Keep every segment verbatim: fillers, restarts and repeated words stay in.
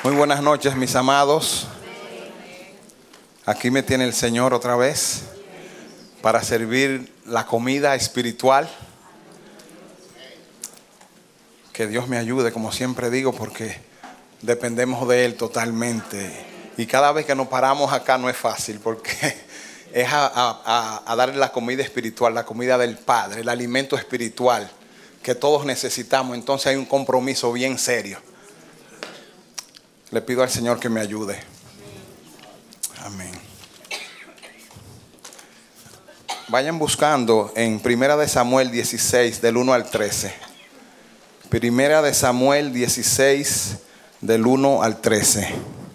Muy buenas noches, mis amados. Aquí me tiene el Señor otra vez para servir la comida espiritual. Que Dios me ayude, como siempre digo, porque dependemos de Él totalmente. Y cada vez que nos paramos acá no es fácil, porque es a, a, a darle la comida espiritual, la comida del Padre, el alimento espiritual que todos necesitamos. Entonces hay un compromiso bien serio. Le pido al Señor que me ayude. Amén. Vayan buscando en Primera de Samuel dieciséis, del uno al trece. Primera de Samuel dieciséis, del uno al trece.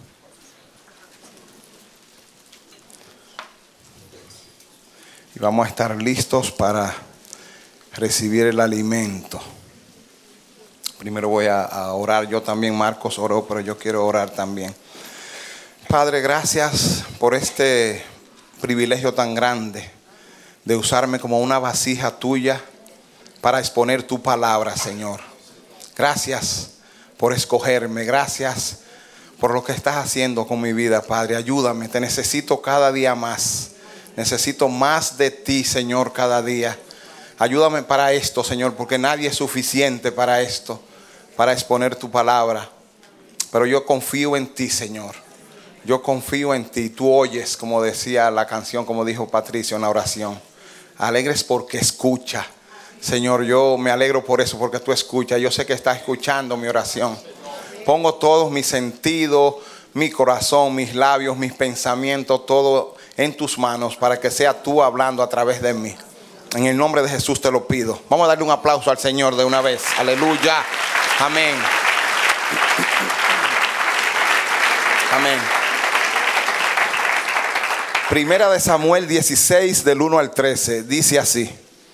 Y vamos a estar listos para recibir el alimento. Primero voy a, a orar. Yo también, Marcos oró, pero yo quiero orar también. Padre, gracias por este privilegio tan grande de usarme como una vasija tuya para exponer tu palabra, Señor. Gracias por escogerme. Gracias por lo que estás haciendo con mi vida, Padre. Ayúdame, te necesito cada día más. Necesito más de ti, Señor, cada día. Ayúdame para esto, Señor, porque nadie es suficiente para esto, para exponer tu palabra. Pero yo confío en ti, Señor. Yo confío en ti. Tú oyes, como decía la canción, como dijo Patricio en la oración. Alegres porque escucha. Señor, yo me alegro por eso, porque tú escuchas. Yo sé que estás escuchando mi oración. Pongo todos mis sentidos, mi corazón, mis labios, mis pensamientos, todo en tus manos para que sea tú hablando a través de mí. En el nombre de Jesús te lo pido. Vamos a darle un aplauso al Señor de una vez. Aleluya. Amén. Amén. Primera de Samuel dieciséis, del uno al trece. Dice así.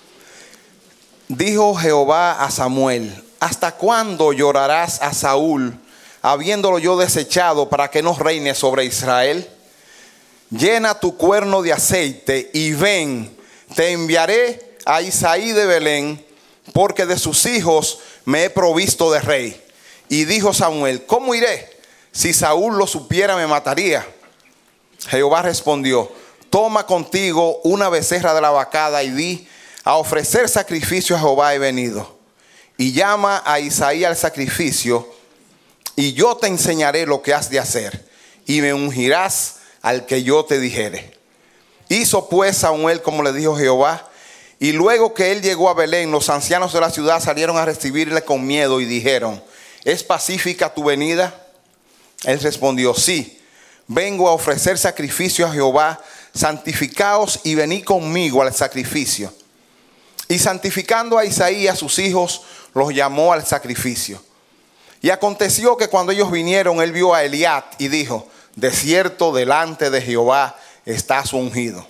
Dijo Jehová a Samuel: ¿hasta cuándo llorarás a Saúl, habiéndolo yo desechado, para que no reine sobre Israel? Llena tu cuerno de aceite y ven, te enviaré a Isaí de Belén, porque de sus hijos me he provisto de rey. Y dijo Samuel: ¿cómo iré? Si Saúl lo supiera, me mataría. Jehová respondió: toma contigo una becerra de la vacada y di: a ofrecer sacrificio a Jehová he venido. Y llama a Isaí al sacrificio, y yo te enseñaré lo que has de hacer, y me ungirás al que yo te dijere. Hizo pues Samuel como le dijo Jehová. Y luego que él llegó a Belén, los ancianos de la ciudad salieron a recibirle con miedo y dijeron: ¿es pacífica tu venida? Él respondió: sí, vengo a ofrecer sacrificio a Jehová. Santificaos y venid conmigo al sacrificio. Y santificando a Isaí y a sus hijos, los llamó al sacrificio. Y aconteció que cuando ellos vinieron, él vio a Eliab y dijo: de cierto, delante de Jehová está su ungido.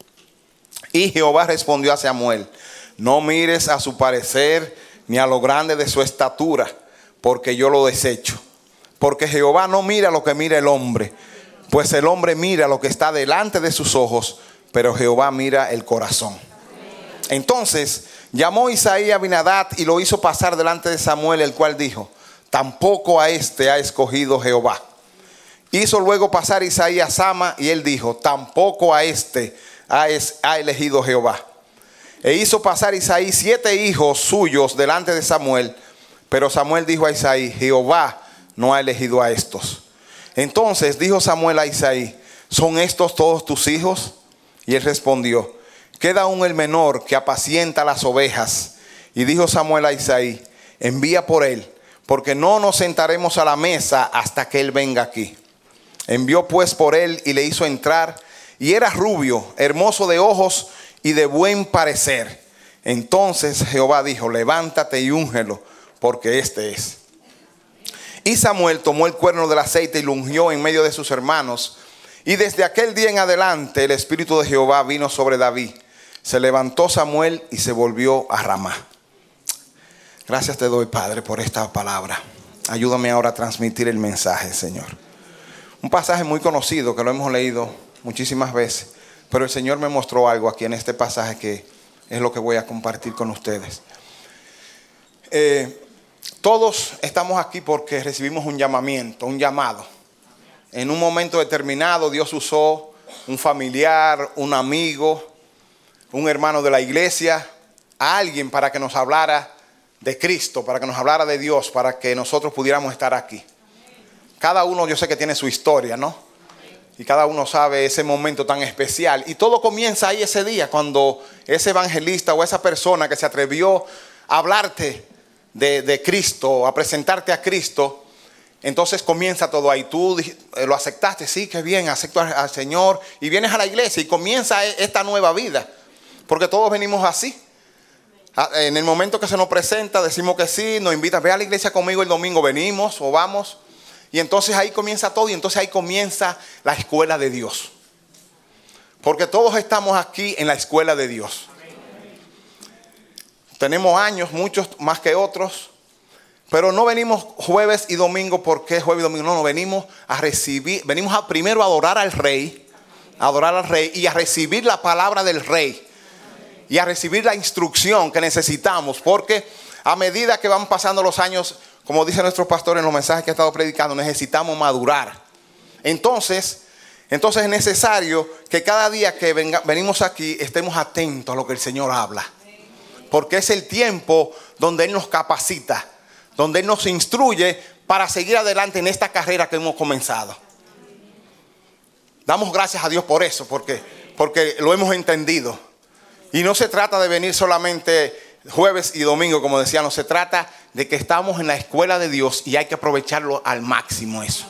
Y Jehová respondió a Samuel: no mires a su parecer ni a lo grande de su estatura, porque yo lo desecho. Porque Jehová no mira lo que mira el hombre, pues el hombre mira lo que está delante de sus ojos, pero Jehová mira el corazón. Entonces llamó Isaí a Abinadab y lo hizo pasar delante de Samuel, el cual dijo: tampoco a este ha escogido Jehová. Hizo luego pasar Isaí a Sama, y él dijo: tampoco a este ha, es, ha elegido Jehová. E hizo pasar Isaí siete hijos suyos delante de Samuel, pero Samuel dijo a Isaí: Jehová no ha elegido a estos. Entonces dijo Samuel a Isaí: ¿son estos todos tus hijos? Y él respondió: queda aún el menor que apacienta las ovejas. Y dijo Samuel a Isaí: envía por él, porque no nos sentaremos a la mesa hasta que él venga aquí. Envió pues por él y le hizo entrar, y era rubio, hermoso de ojos y de buen parecer. Entonces Jehová dijo: levántate y úngelo, porque este es. Y Samuel tomó el cuerno del aceite y lo ungió en medio de sus hermanos. Y desde aquel día en adelante el espíritu de Jehová vino sobre David. Se levantó Samuel y se volvió a Ramá. Gracias te doy, Padre, por esta palabra. Ayúdame ahora a transmitir el mensaje, Señor. Un pasaje muy conocido que lo hemos leído muchísimas veces, pero el Señor me mostró algo aquí en este pasaje que es lo que voy a compartir con ustedes. Eh, Todos estamos aquí porque recibimos un llamamiento, un llamado. En un momento determinado Dios usó un familiar, un amigo, un hermano de la iglesia, a alguien para que nos hablara de Cristo, para que nos hablara de Dios, para que nosotros pudiéramos estar aquí. Cada uno, yo sé que tiene su historia, ¿no? Y cada uno sabe ese momento tan especial. Y todo comienza ahí ese día, cuando ese evangelista o esa persona que se atrevió a hablarte de, de Cristo, a presentarte a Cristo, entonces comienza todo ahí. Tú lo aceptaste, sí, qué bien, acepto al, al Señor. Y vienes a la iglesia y comienza esta nueva vida. Porque todos venimos así. En el momento que se nos presenta, decimos que sí, nos invitan, ve a la iglesia conmigo el domingo, venimos o vamos. Y entonces ahí comienza todo, y entonces ahí comienza la escuela de Dios. Porque todos estamos aquí en la escuela de Dios. Tenemos años, muchos más que otros. Pero no venimos jueves y domingo. ¿Por qué jueves y domingo? No, no, venimos a recibir, venimos a primero a adorar al Rey, a adorar al Rey y a recibir la palabra del Rey. Y a recibir la instrucción que necesitamos. Porque a medida que van pasando los años, como dice nuestro pastor en los mensajes que ha estado predicando, necesitamos madurar. Entonces, entonces es necesario que cada día que venga, venimos aquí estemos atentos a lo que el Señor habla. Porque es el tiempo donde Él nos capacita, donde Él nos instruye para seguir adelante en esta carrera que hemos comenzado. Damos gracias a Dios por eso, porque, porque lo hemos entendido. Y no se trata de venir solamente jueves y domingo, como decía, no se trata de que estamos en la escuela de Dios y hay que aprovecharlo al máximo eso.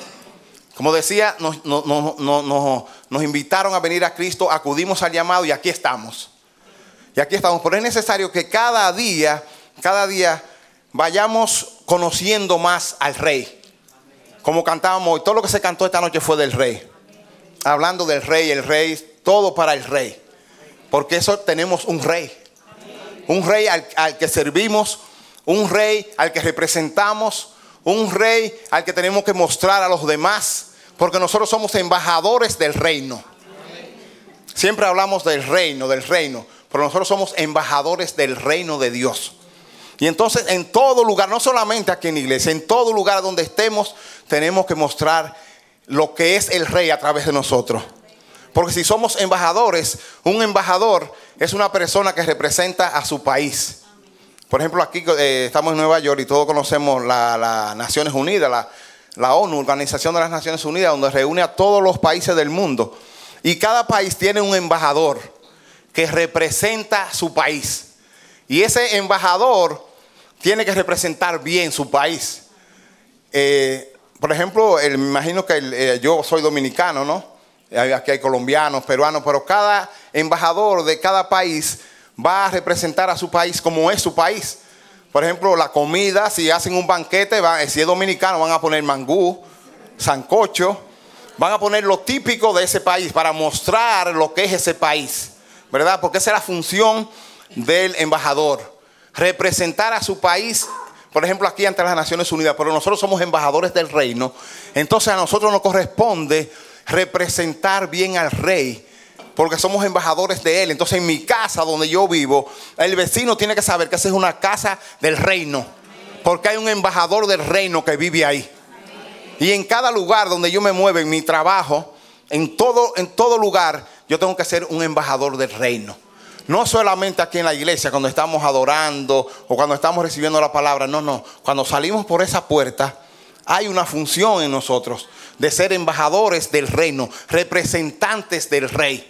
Como decía, nos, nos, nos, nos, nos invitaron a venir a Cristo, acudimos al llamado y aquí estamos. Y aquí estamos, pero es necesario que cada día, cada día vayamos conociendo más al Rey. Como cantábamos hoy, todo lo que se cantó esta noche fue del Rey. Hablando del Rey, el Rey, todo para el Rey. Porque eso tenemos un Rey. Un Rey al, al que servimos, un Rey al que representamos, un Rey al que tenemos que mostrar a los demás. Porque nosotros somos embajadores del reino. Siempre hablamos del reino, del reino. Pero nosotros somos embajadores del reino de Dios. Y entonces en todo lugar, no solamente aquí en la iglesia, en todo lugar donde estemos, tenemos que mostrar lo que es el Rey a través de nosotros. Porque si somos embajadores, un embajador es una persona que representa a su país. Por ejemplo, aquí eh, estamos en Nueva York y todos conocemos las la Naciones Unidas, la, la ONU, Organización de las Naciones Unidas, donde reúne a todos los países del mundo. Y cada país tiene un embajador que representa su país. Y ese embajador tiene que representar bien su país. Eh, por ejemplo, el, me imagino que el, eh, yo soy dominicano, ¿no? Aquí hay colombianos, peruanos, pero cada embajador de cada país va a representar a su país como es su país. Por ejemplo, la comida, si hacen un banquete, van, si es dominicano, van a poner mangú, sancocho, van a poner lo típico de ese país para mostrar lo que es ese país, ¿verdad? Porque esa es la función del embajador, representar a su país. Por ejemplo, aquí ante las Naciones Unidas, pero nosotros somos embajadores del reino. Entonces a nosotros nos corresponde representar bien al Rey, porque somos embajadores de Él. Entonces en mi casa donde yo vivo, el vecino tiene que saber que esa es una casa del reino, porque hay un embajador del reino que vive ahí. Y en cada lugar donde yo me muevo, en mi trabajo, en todo, en todo lugar, yo tengo que ser un embajador del reino. No solamente aquí en la iglesia, cuando estamos adorando o cuando estamos recibiendo la palabra. No, no. Cuando salimos por esa puerta, hay una función en nosotros de ser embajadores del reino, representantes del Rey.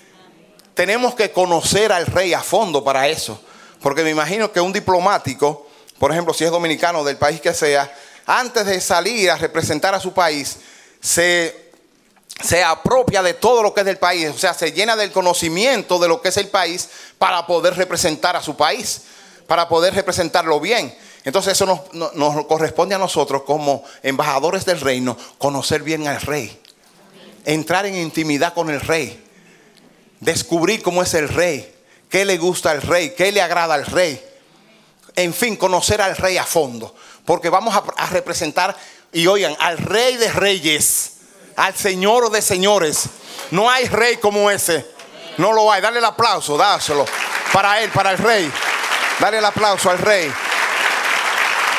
Tenemos que conocer al Rey a fondo para eso. Porque me imagino que un diplomático, por ejemplo, si es dominicano, del país que sea, antes de salir a representar a su país, se... se apropia de todo lo que es del país. O sea, se llena del conocimiento de lo que es el país para poder representar a su país, para poder representarlo bien. Entonces eso nos, nos, nos corresponde a nosotros como embajadores del reino, conocer bien al Rey, entrar en intimidad con el Rey, descubrir cómo es el Rey, qué le gusta al Rey, qué le agrada al Rey. En fin, conocer al Rey a fondo, porque vamos a, a representar, y oigan, al Rey de Reyes, al Señor de señores. No hay rey como ese. No lo hay. Dale el aplauso, dáselo para él, para el Rey. Dale el aplauso al Rey.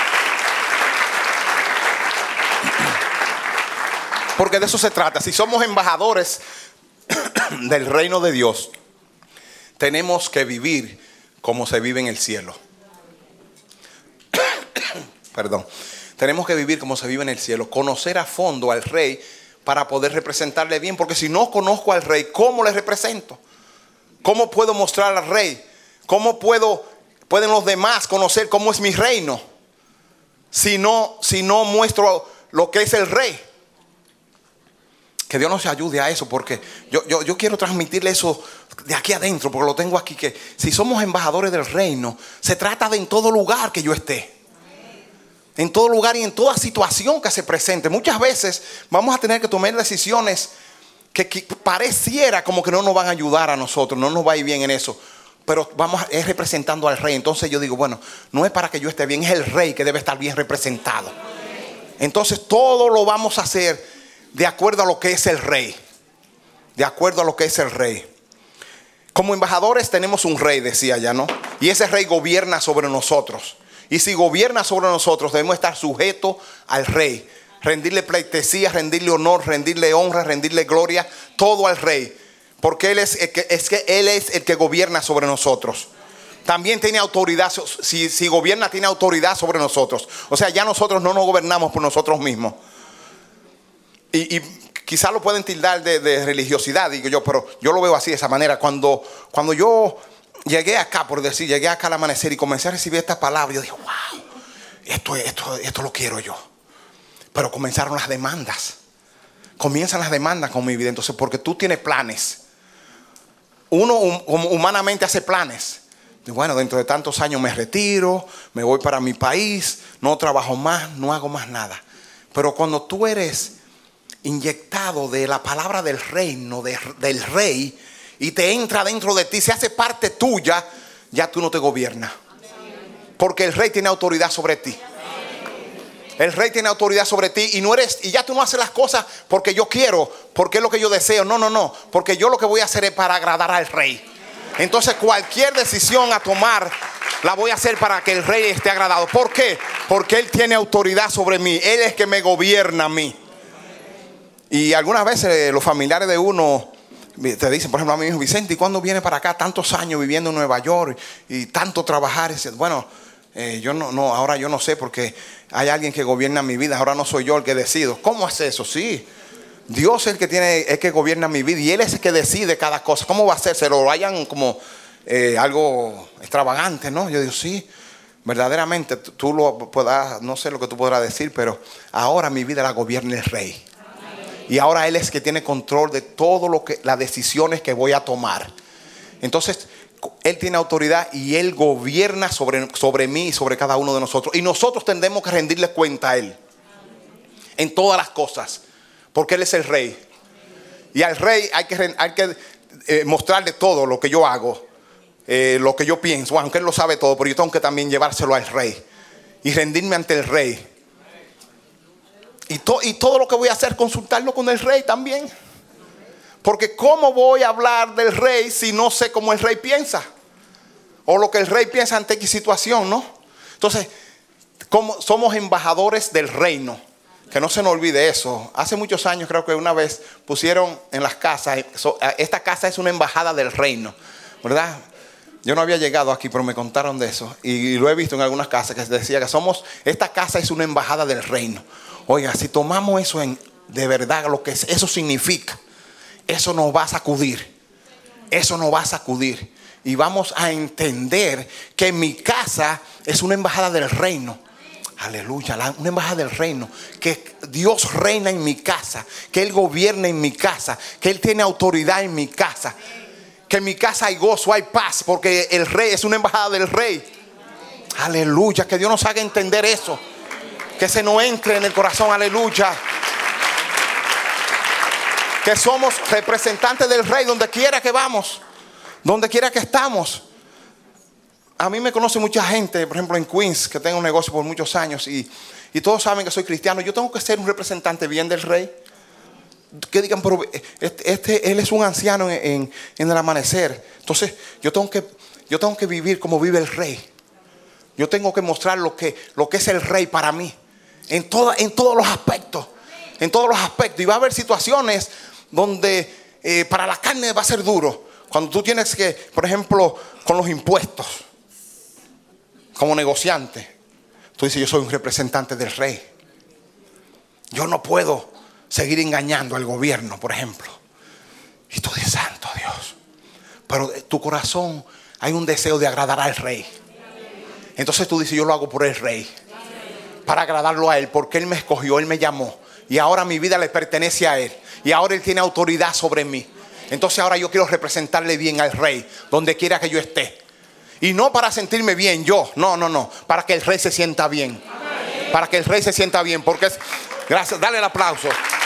Porque de eso se trata. Si somos embajadores del reino de Dios, tenemos que vivir como se vive en el cielo. Perdón. Tenemos que vivir como se vive en el cielo. Conocer a fondo al rey para poder representarle bien. Porque si no conozco al rey, ¿cómo le represento? ¿Cómo puedo mostrar al rey? ¿Cómo puedo, pueden los demás conocer cómo es mi reino? Si no, si no muestro lo que es el rey. Que Dios nos ayude a eso, porque yo, yo, yo quiero transmitirle eso de aquí adentro, porque lo tengo aquí, que si somos embajadores del reino, se trata de en todo lugar que yo esté. En todo lugar y en toda situación que se presente. Muchas veces vamos a tener que tomar decisiones que, que pareciera como que no nos van a ayudar a nosotros, no nos va a ir bien en eso. Pero vamos, es representando al rey. Entonces yo digo, bueno, no es para que yo esté bien, es el rey que debe estar bien representado. Entonces todo lo vamos a hacer de acuerdo a lo que es el rey. De acuerdo a lo que es el rey. Como embajadores tenemos un rey, decía ya, ¿no? Y ese rey gobierna sobre nosotros. Y si gobierna sobre nosotros, debemos estar sujetos al rey. Rendirle pleitesía, rendirle honor, rendirle honra, rendirle gloria. Todo al rey. Porque él es el que, es que él es el que gobierna sobre nosotros. También tiene autoridad. Si, si gobierna, tiene autoridad sobre nosotros. O sea, ya nosotros no nos gobernamos por nosotros mismos. Y, y quizás lo pueden tildar de, de religiosidad, digo yo, pero yo lo veo así, de esa manera. Cuando, cuando yo llegué acá, por decir, llegué acá al amanecer y comencé a recibir esta palabra, yo dije, wow, esto, esto, esto lo quiero yo. Pero comenzaron las demandas. Comienzan las demandas con mi vida. Entonces, porque tú tienes planes. Uno hum, humanamente hace planes. Y bueno, dentro de tantos años me retiro, me voy para mi país, no trabajo más, no hago más nada. Pero cuando tú eres inyectado de la palabra del reino, de, del rey, y te entra dentro de ti, se hace parte tuya, ya tú no te gobiernas. Porque el rey tiene autoridad sobre ti. El rey tiene autoridad sobre ti y no eres, y ya tú no haces las cosas porque yo quiero, porque es lo que yo deseo. No, no, no. Porque yo lo que voy a hacer es para agradar al rey. Entonces cualquier decisión a tomar la voy a hacer para que el rey esté agradado. ¿Por qué? Porque él tiene autoridad sobre mí. Él es que me gobierna a mí. Y algunas veces los familiares de uno te dicen, por ejemplo, a mí, Vicente, ¿y cuándo viene para acá? Tantos años viviendo en Nueva York y tanto trabajar. Y dice, bueno, eh, yo no, no, ahora yo no sé porque hay alguien que gobierna mi vida. Ahora no soy yo el que decido. ¿Cómo es eso? Sí, Dios es el que tiene, es que gobierna mi vida y Él es el que decide cada cosa. ¿Cómo va a ser? Se lo vayan como eh, algo extravagante, ¿no? Yo digo, sí, verdaderamente tú lo podrás, no sé lo que tú podrás decir, pero ahora mi vida la gobierna el rey. Y ahora Él es el que tiene control de todo lo que, las decisiones que voy a tomar. Entonces, Él tiene autoridad y Él gobierna sobre, sobre mí y sobre cada uno de nosotros. Y nosotros tendremos que rendirle cuenta a Él. En todas las cosas. Porque Él es el rey. Y al rey hay que, hay que eh, mostrarle todo lo que yo hago. Eh, lo que yo pienso. Aunque Él lo sabe todo, pero yo tengo que también llevárselo al rey. Y rendirme ante el rey. Y, to, y todo lo que voy a hacer, consultarlo con el rey también. Porque ¿cómo voy a hablar del rey si no sé cómo el rey piensa? O lo que el rey piensa ante qué situación, ¿no? Entonces, como somos embajadores del reino. Que no se nos olvide eso. Hace muchos años creo que una vez pusieron en las casas, esta casa es una embajada del reino, ¿verdad? Yo no había llegado aquí, pero me contaron de eso. Y lo he visto en algunas casas que decía que somos, esta casa es una embajada del reino. Oiga, si tomamos eso en, de verdad, lo que eso significa, eso nos va a sacudir. Eso nos va a sacudir. Y vamos a entender que mi casa es una embajada del reino. Aleluya, una embajada del reino. Que Dios reina en mi casa. Que Él gobierna en mi casa. Que Él tiene autoridad en mi casa. Que en mi casa hay gozo, hay paz. Porque el rey es una embajada del rey. Aleluya, que Dios nos haga entender eso. Que se nos entre en el corazón, aleluya. Que somos representantes del rey donde quiera que vamos. Donde quiera que estamos. A mí me conoce mucha gente, por ejemplo en Queens, que tengo un negocio por muchos años y, y todos saben que soy cristiano. Yo tengo que ser un representante bien del rey. Que digan, pero este, este, él es un anciano en, en, en el amanecer. Entonces yo tengo, que, yo tengo que vivir como vive el rey. Yo tengo que mostrar lo que, lo que es el rey para mí. En, toda, en todos los aspectos. en todos los aspectos. Y va a haber situaciones donde eh, para la carne va a ser duro. Cuando tú tienes que, por ejemplo, con los impuestos, como negociante, tú dices, yo soy un representante del rey. Yo no puedo seguir engañando al gobierno, por ejemplo. Y tú dices, santo Dios. Pero en tu corazón hay un deseo de agradar al rey. Entonces tú dices, yo lo hago por el rey, para agradarlo a él, porque él me escogió, él me llamó. Y ahora mi vida le pertenece a él. Y ahora él tiene autoridad sobre mí. Entonces ahora yo quiero representarle bien al rey, donde quiera que yo esté. Y no para sentirme bien yo, no, no, no. Para que el rey se sienta bien. Para que el rey se sienta bien, porque es... Gracias, dale el aplauso.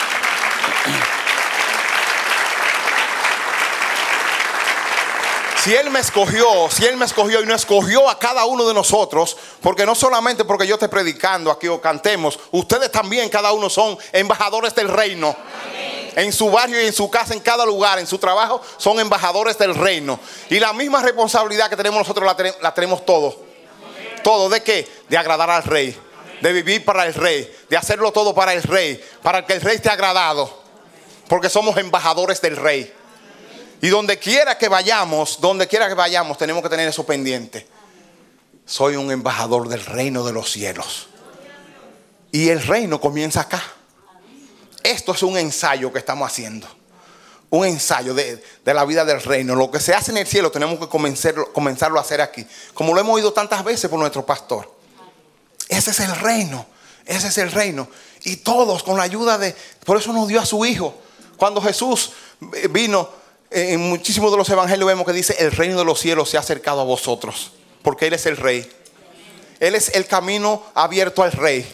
Si Él me escogió, si Él me escogió y no escogió a cada uno de nosotros, porque no solamente porque yo esté predicando aquí o cantemos, ustedes también, cada uno son embajadores del reino. Amén. En su barrio y en su casa, en cada lugar, en su trabajo, son embajadores del reino. Y la misma responsabilidad que tenemos nosotros la, tenemos, la tenemos todos. Amén. ¿Todo de qué? De agradar al rey. De vivir para el rey, de hacerlo todo para el rey, para que el rey esté agradado, porque somos embajadores del rey. Y donde quiera que vayamos, donde quiera que vayamos, tenemos que tener eso pendiente. Soy un embajador del reino de los cielos. Y el reino comienza acá. Esto es un ensayo que estamos haciendo. Un ensayo de, de la vida del reino. Lo que se hace en el cielo tenemos que comenzarlo, comenzarlo a hacer aquí. Como lo hemos oído tantas veces por nuestro pastor. Ese es el reino, ese es el reino. Y todos con la ayuda de... Por eso nos dio a su hijo. Cuando Jesús vino, en muchísimos de los evangelios vemos que dice, el reino de los cielos se ha acercado a vosotros. Porque Él es el rey. Él es el camino abierto al rey.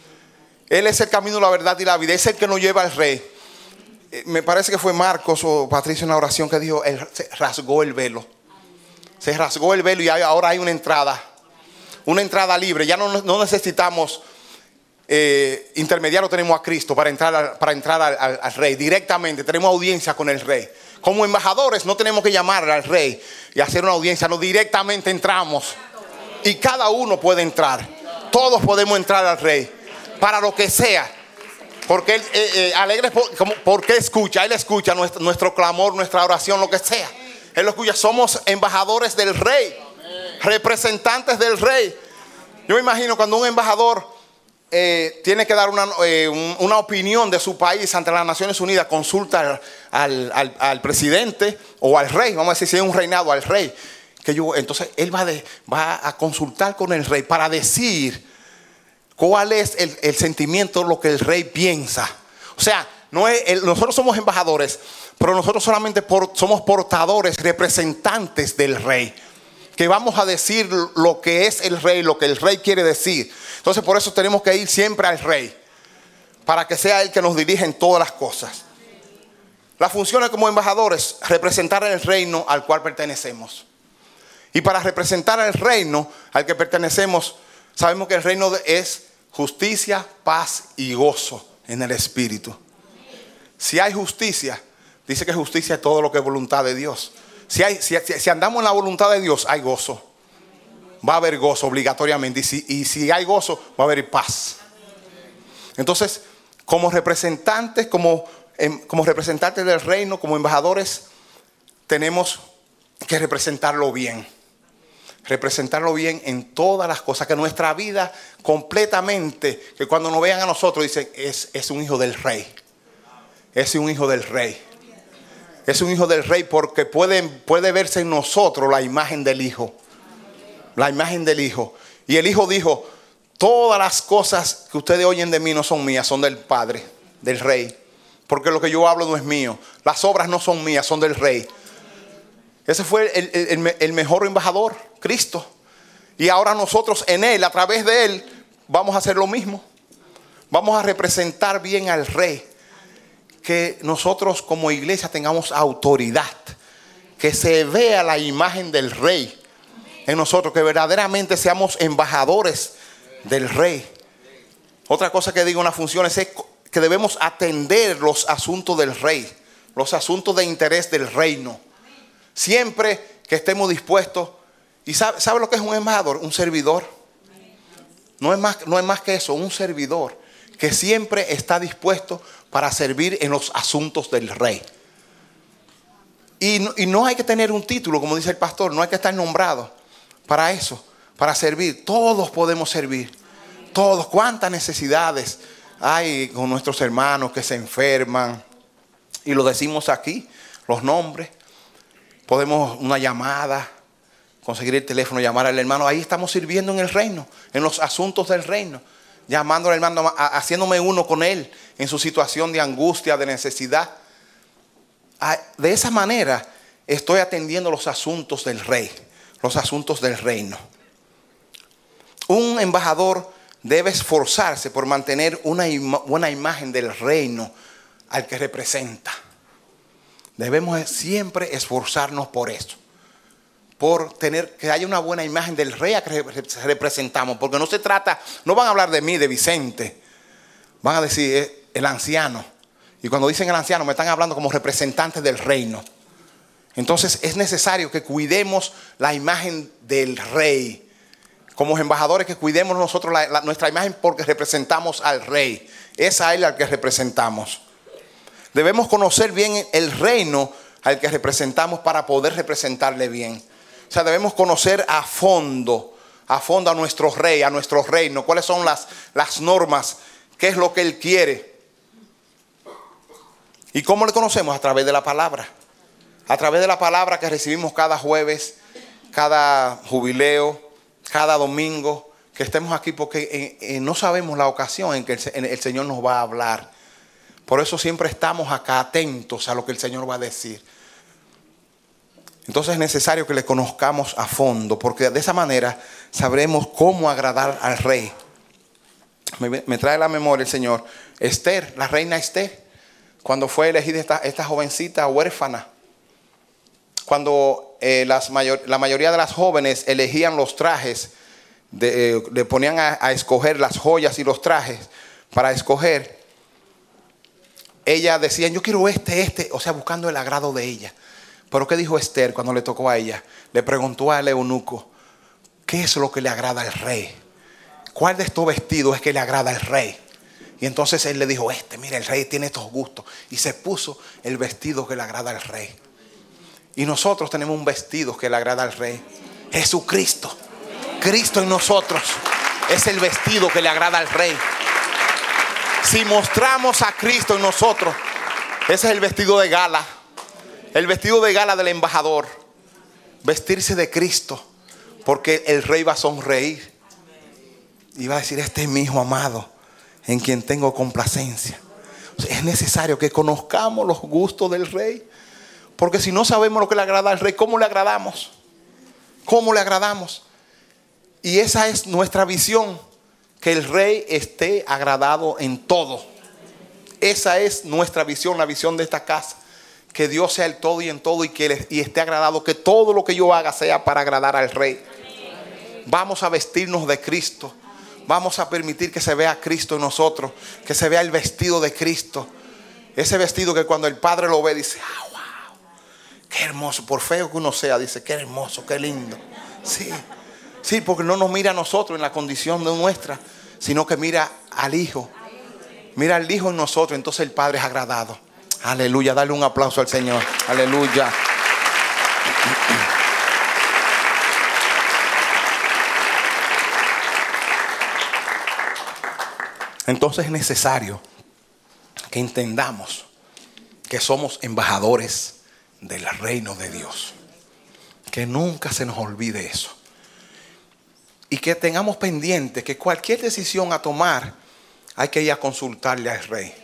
Él es el camino, la verdad y la vida. Es el que nos lleva al rey. Me parece que fue Marcos o Patricio en la oración que dijo, él se rasgó el velo. Se rasgó el velo y ahora hay una entrada. Una entrada libre. Ya no, no necesitamos eh, intermediario, tenemos a Cristo para entrar, a, para entrar al, al, al rey. Directamente tenemos audiencia con el rey. Como embajadores no tenemos que llamar al rey y hacer una audiencia. No, directamente entramos. Y cada uno puede entrar. Todos podemos entrar al rey. Para lo que sea. Porque él eh, eh, alegre por, como, porque escucha. Él escucha nuestro, nuestro clamor, nuestra oración, lo que sea. Él lo escucha. Somos embajadores del rey. Representantes del rey. Yo me imagino cuando un embajador eh, tiene que dar una, eh, un, una opinión de su país ante las Naciones Unidas, consulta al, al, al presidente o al rey, vamos a decir si es un reinado, al rey. Que yo, entonces él va, de, va a consultar con el rey para decir cuál es el, el sentimiento, lo que el rey piensa. O sea, no es, el, nosotros somos embajadores, pero nosotros solamente por, somos portadores, representantes del rey. Que vamos a decir lo que es el rey, lo que el rey quiere decir. Entonces por eso tenemos que ir siempre al rey. Para que sea él que nos dirija en todas las cosas. La función es como embajadores, representar el reino al cual pertenecemos. Y para representar el reino al que pertenecemos, sabemos que el reino es justicia, paz y gozo en el Espíritu. Si hay justicia, dice que justicia es todo lo que es voluntad de Dios. Si, hay, si, si andamos en la voluntad de Dios, hay gozo. Va a haber gozo obligatoriamente. Y si, y si hay gozo, va a haber paz. Entonces, como representantes, como, como representantes del reino, como embajadores, tenemos que representarlo bien. Representarlo bien en todas las cosas. Que nuestra vida completamente, que cuando nos vean a nosotros, dicen, es, es un hijo del rey. Es un hijo del rey. Es un hijo del rey porque puede, puede verse en nosotros la imagen del hijo. La imagen del hijo. Y el hijo dijo, todas las cosas que ustedes oyen de mí no son mías, son del Padre, del rey. Porque lo que yo hablo no es mío. Las obras no son mías, son del rey. Ese fue el, el, el, el mejor embajador, Cristo. Y ahora nosotros en él, a través de él, vamos a hacer lo mismo. Vamos a representar bien al rey. Que nosotros como iglesia tengamos autoridad, que se vea la imagen del rey en nosotros, que verdaderamente seamos embajadores del rey. Otra cosa que digo en las funciones es que debemos atender los asuntos del rey, los asuntos de interés del reino, siempre que estemos dispuestos. ¿Y sabe, sabe lo que es un embajador? Un servidor. No es más, no es más que eso, un servidor que siempre está dispuesto para servir en los asuntos del rey. Y no, y no hay que tener un título, como dice el pastor, no hay que estar nombrado para eso, para servir. Todos podemos servir, todos. Cuántas necesidades hay con nuestros hermanos que se enferman, y lo decimos aquí, los nombres. Podemos una llamada, conseguir el teléfono, llamar al hermano. Ahí estamos sirviendo en el reino, en los asuntos del reino, llamando al hermano, haciéndome uno con él en su situación de angustia, de necesidad. De esa manera estoy atendiendo los asuntos del rey, los asuntos del reino. Un embajador debe esforzarse por mantener una buena imagen del reino al que representa. Debemos siempre esforzarnos por eso, por tener que haya una buena imagen del rey al que representamos, porque no se trata, no van a hablar de mí, de Vicente, van a decir el anciano, y cuando dicen el anciano me están hablando como representantes del reino. Entonces es necesario que cuidemos la imagen del rey, como embajadores, que cuidemos nosotros la, la, nuestra imagen, porque representamos al rey, es a él al que representamos. Debemos conocer bien el reino al que representamos para poder representarle bien. O sea, debemos conocer a fondo, a fondo a nuestro rey, a nuestro reino. ¿Cuáles son las, las normas? ¿Qué es lo que él quiere? ¿Y cómo le conocemos? A través de la palabra. A través de la palabra que recibimos cada jueves, cada jubileo, cada domingo, que estemos aquí, porque eh, eh, no sabemos la ocasión en que el, en el Señor nos va a hablar. Por eso siempre estamos acá atentos a lo que el Señor va a decir. Entonces es necesario que le conozcamos a fondo, porque de esa manera sabremos cómo agradar al rey. Me, me trae a la memoria el Señor Esther, la reina Esther, cuando fue elegida esta, esta jovencita huérfana. Cuando eh, las mayor, la mayoría de las jóvenes elegían los trajes, de, eh, le ponían a, a escoger las joyas y los trajes para escoger. Ella decía, yo quiero este, este, o sea, buscando el agrado de ella. Pero ¿qué dijo Esther cuando le tocó a ella? Le preguntó al eunuco, ¿qué es lo que le agrada al rey? ¿Cuál de estos vestidos es que le agrada al rey? Y entonces él le dijo, este, mira, el rey tiene estos gustos. Y se puso el vestido que le agrada al rey. Y nosotros tenemos un vestido que le agrada al rey. Jesucristo. Cristo en nosotros es el vestido que le agrada al rey. Si mostramos a Cristo en nosotros, ese es el vestido de gala. El vestido de gala del embajador. Vestirse de Cristo. Porque el rey va a sonreír. Y va a decir, este es mi hijo amado, en quien tengo complacencia. O sea, es necesario que conozcamos los gustos del rey. Porque si no sabemos lo que le agrada al rey, ¿cómo le agradamos? ¿Cómo le agradamos? Y esa es nuestra visión. Que el rey esté agradado en todo. Esa es nuestra visión, la visión de esta casa. Que Dios sea el todo y en todo, y que él, y esté agradado. Que todo lo que yo haga sea para agradar al rey. Vamos a vestirnos de Cristo. Vamos a permitir que se vea Cristo en nosotros. Que se vea el vestido de Cristo. Ese vestido que cuando el Padre lo ve dice, ah, wow, qué hermoso. Por feo que uno sea, dice, qué hermoso, qué lindo. Sí. Sí, porque no nos mira a nosotros en la condición de nuestra, sino que mira al Hijo. Mira al Hijo en nosotros, entonces el Padre es agradado. Aleluya, dale un aplauso al Señor. Aleluya. Entonces es necesario que entendamos que somos embajadores del reino de Dios. Que nunca se nos olvide eso. Y que tengamos pendiente que cualquier decisión a tomar hay que ir a consultarle al rey.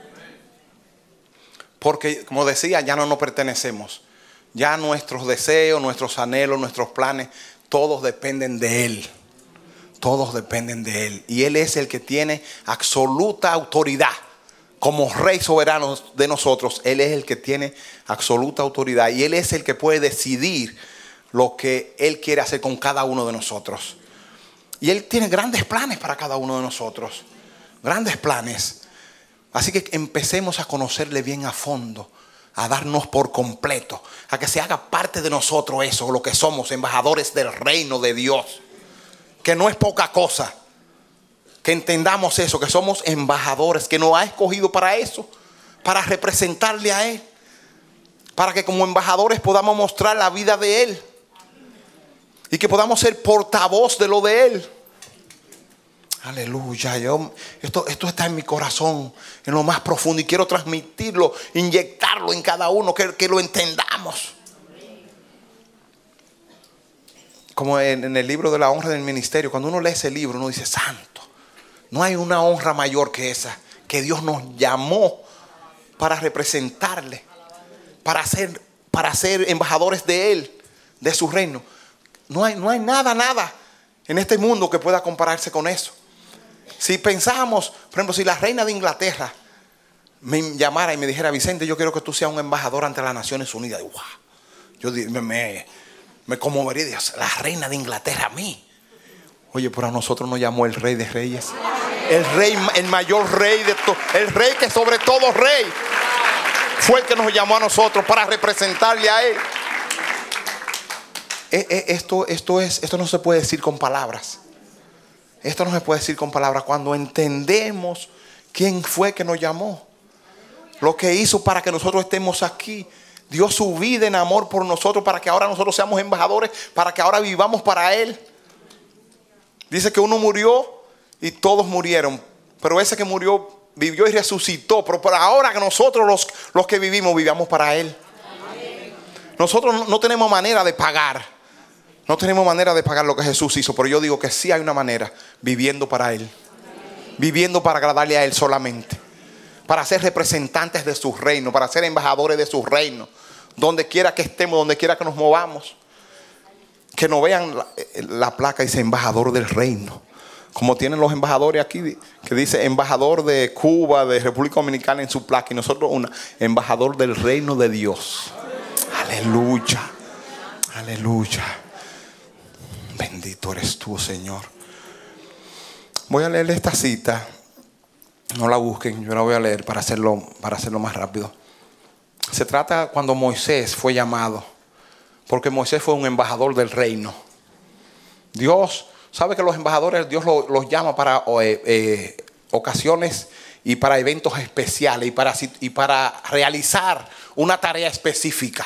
Porque, como decía, ya no nos pertenecemos. Ya nuestros deseos, nuestros anhelos, nuestros planes, todos dependen de Él. Todos dependen de Él. Y Él es el que tiene absoluta autoridad. Como Rey soberano de nosotros, Él es el que tiene absoluta autoridad. Y Él es el que puede decidir lo que Él quiere hacer con cada uno de nosotros. Y Él tiene grandes planes para cada uno de nosotros. Grandes planes. Así que empecemos a conocerle bien a fondo. A darnos por completo. A que se haga parte de nosotros eso. Lo que somos, embajadores del reino de Dios. Que no es poca cosa. Que entendamos eso, que somos embajadores, que nos ha escogido para eso, para representarle a Él, para que como embajadores podamos mostrar la vida de Él y que podamos ser portavoz de lo de Él. Aleluya. Yo, esto, esto está en mi corazón, en lo más profundo, y quiero transmitirlo, inyectarlo en cada uno, que, que lo entendamos. Como en, en el libro de la honra del ministerio, cuando uno lee ese libro, uno dice: santo, no hay una honra mayor que esa, que Dios nos llamó para representarle, para ser, para ser embajadores de Él, de su reino. No hay, no hay nada, nada en este mundo que pueda compararse con eso. Si pensamos, por ejemplo, si la reina de Inglaterra me llamara y me dijera: Vicente, yo quiero que tú seas un embajador ante las Naciones Unidas. Wow. Yo me, me, me conmovería y diría: la reina de Inglaterra a mí. Oye, pero a nosotros nos llamó el Rey de Reyes. El rey, el mayor rey de todo, el rey que sobre todo rey, fue el que nos llamó a nosotros para representarle a Él. Esto, esto, es, esto no se puede decir con palabras. Esto no se puede decir con palabras. Cuando entendemos quién fue que nos llamó, lo que hizo para que nosotros estemos aquí, dio su vida en amor por nosotros, para que ahora nosotros seamos embajadores, para que ahora vivamos para Él. Dice que uno murió y todos murieron, pero ese que murió vivió y resucitó. Pero por ahora que nosotros los, los que vivimos, vivamos para Él. Nosotros no, no tenemos manera de pagar. No tenemos manera de pagar lo que Jesús hizo. Pero yo digo que sí hay una manera, viviendo para Él. Viviendo para agradarle a Él solamente. Para ser representantes de su reino, para ser embajadores de su reino. Donde quiera que estemos, donde quiera que nos movamos. Que nos vean la, la placa, dice embajador del reino. Como tienen los embajadores aquí, que dice embajador de Cuba, de República Dominicana en su placa. Y nosotros una, embajador del reino de Dios. Aleluya. Aleluya. Bendito eres tú, Señor. Voy a leer esta cita. No la busquen, yo la voy a leer para hacerlo, para hacerlo más rápido. Se trata cuando Moisés fue llamado. Porque Moisés fue un embajador del reino. Dios, sabe que los embajadores, Dios los, los llama para eh, eh, ocasiones y para eventos especiales y para, y para realizar una tarea específica.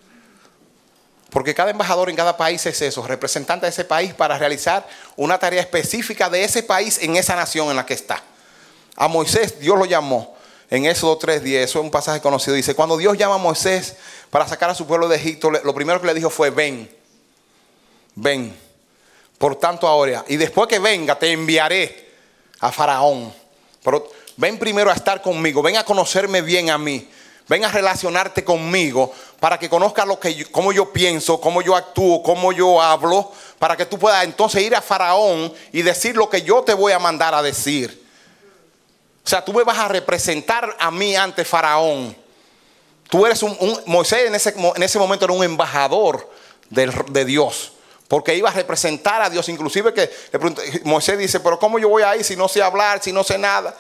Porque cada embajador en cada país es eso, representante de ese país para realizar una tarea específica de ese país en esa nación en la que está. A Moisés Dios lo llamó en Éxodo tres diez, eso es un pasaje conocido. Dice: cuando Dios llama a Moisés para sacar a su pueblo de Egipto, lo primero que le dijo fue: ven, ven. Por tanto ahora, y después que venga te enviaré a Faraón. Pero ven primero a estar conmigo, ven a conocerme bien a mí. Ven a relacionarte conmigo para que conozcas lo que yo, cómo yo pienso, cómo yo actúo, cómo yo hablo, para que tú puedas entonces ir a Faraón y decir lo que yo te voy a mandar a decir. O sea, tú me vas a representar a mí ante Faraón. Tú eres un, un Moisés en ese, en ese momento era un embajador de, de Dios, porque iba a representar a Dios. Inclusive que le pregunté, Moisés dice: pero ¿cómo yo voy a ir si no sé hablar, si no sé nada?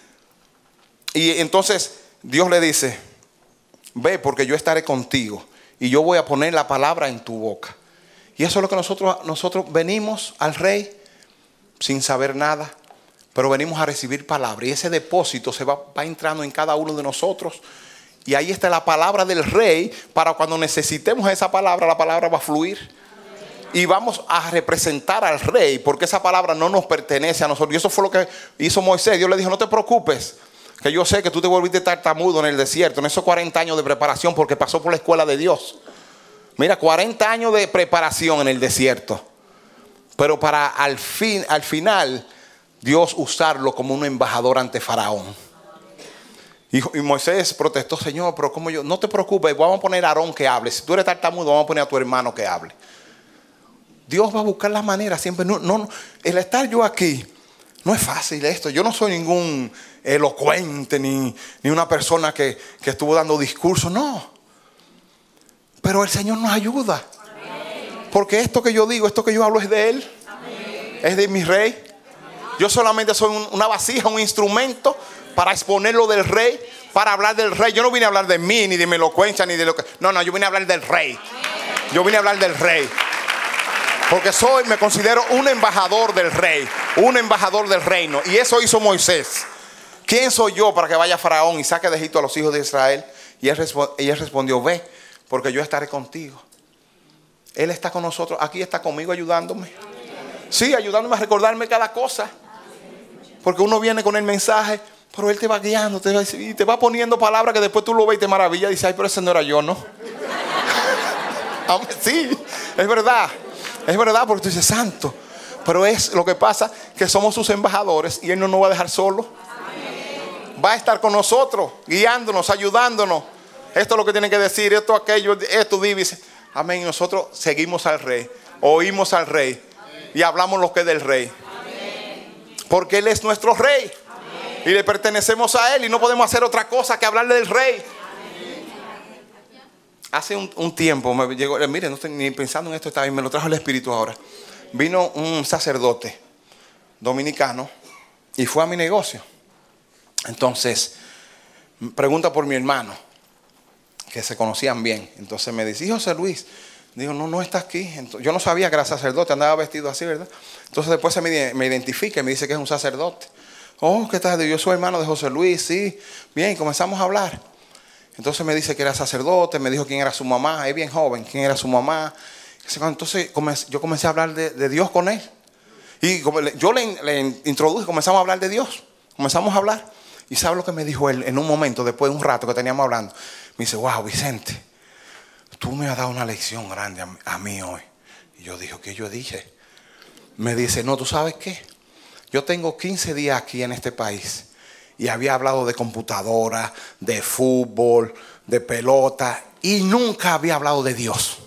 Y entonces Dios le dice: ve, porque yo estaré contigo y yo voy a poner la palabra en tu boca. Y eso es lo que nosotros, nosotros venimos al Rey sin saber nada, pero venimos a recibir palabra. Y ese depósito se va, va entrando en cada uno de nosotros. Y ahí está la palabra del Rey, para cuando necesitemos esa palabra, la palabra va a fluir. Y vamos a representar al Rey, porque esa palabra no nos pertenece a nosotros. Y eso fue lo que hizo Moisés. Dios le dijo: no te preocupes, que yo sé que tú te volviste tartamudo en el desierto, en esos cuarenta años de preparación, porque pasó por la escuela de Dios. Mira, cuarenta años de preparación en el desierto. Pero para al fin, al final, Dios usarlo como un embajador ante Faraón. Y, y Moisés protestó: Señor, pero como yo, no te preocupes, vamos a poner a Aarón que hable. Si tú eres tartamudo, vamos a poner a tu hermano que hable. Dios va a buscar la manera siempre. No, no, el estar yo aquí no es fácil esto. Yo no soy ningún elocuente ni, ni una persona que, que estuvo dando discursos. No. Pero el Señor nos ayuda. Amén. Porque esto que yo digo, esto que yo hablo es de Él. Amén. Es de mi Rey. Amén. Yo solamente soy un, una vasija, un instrumento para exponer lo del Rey, para hablar del Rey. Yo no vine a hablar de mí, ni de mi elocuencia, ni de lo que... No, no, yo vine a hablar del Rey. Amén. Yo vine a hablar del Rey. Porque soy, me considero un embajador del Rey. Un embajador del reino. Y eso hizo Moisés. ¿Quién soy yo para que vaya Faraón y saque de Egipto a los hijos de Israel? Y él, resp- y él respondió, ve, porque yo estaré contigo. Él está con nosotros, aquí está conmigo ayudándome. Sí, ayudándome a recordarme cada cosa. Porque uno viene con el mensaje, pero él te va guiando, te va, y te va poniendo palabras que después tú lo ves y te maravillas y dices, ay, pero ese no era yo, ¿no? Sí, es verdad. Es verdad, porque tú dices, santo. Pero es lo que pasa, que somos sus embajadores y él no nos va a dejar solo. Va a estar con nosotros, guiándonos, ayudándonos. Esto es lo que tienen que decir, esto, aquello, esto, dice. Amén. Y nosotros seguimos al rey, oímos al rey y hablamos lo que es del rey. Porque él es nuestro rey. Y le pertenecemos a él y no podemos hacer otra cosa que hablarle del rey. Hace un, un tiempo me llegó, miren, no estoy ni pensando en esto, está bien, me lo trajo el Espíritu ahora. Vino un sacerdote dominicano y fue a mi negocio. Entonces, pregunta por mi hermano, que se conocían bien. Entonces me dice, ¿y José Luis? Digo, no, no está aquí. Entonces, yo no sabía que era sacerdote, andaba vestido así, ¿verdad? Entonces después se me, me identifica y me dice que es un sacerdote. Oh, ¿qué tal? Yo soy hermano de José Luis, sí. Bien, comenzamos a hablar. Entonces me dice que era sacerdote, me dijo quién era su mamá, es bien joven, quién era su mamá. Entonces comencé, yo comencé a hablar de, de Dios con él. Y yo le, le introduje, comenzamos a hablar de Dios. Comenzamos a hablar. ¿Y sabe lo que me dijo él en un momento, después de un rato que teníamos hablando? Me dice, wow, Vicente, tú me has dado una lección grande a, a mí hoy. Y yo dije, ¿qué yo dije? Me dice, no, ¿tú sabes qué? Yo tengo quince días aquí en este país y había hablado de computadora, de fútbol, de pelota y nunca había hablado de Dios.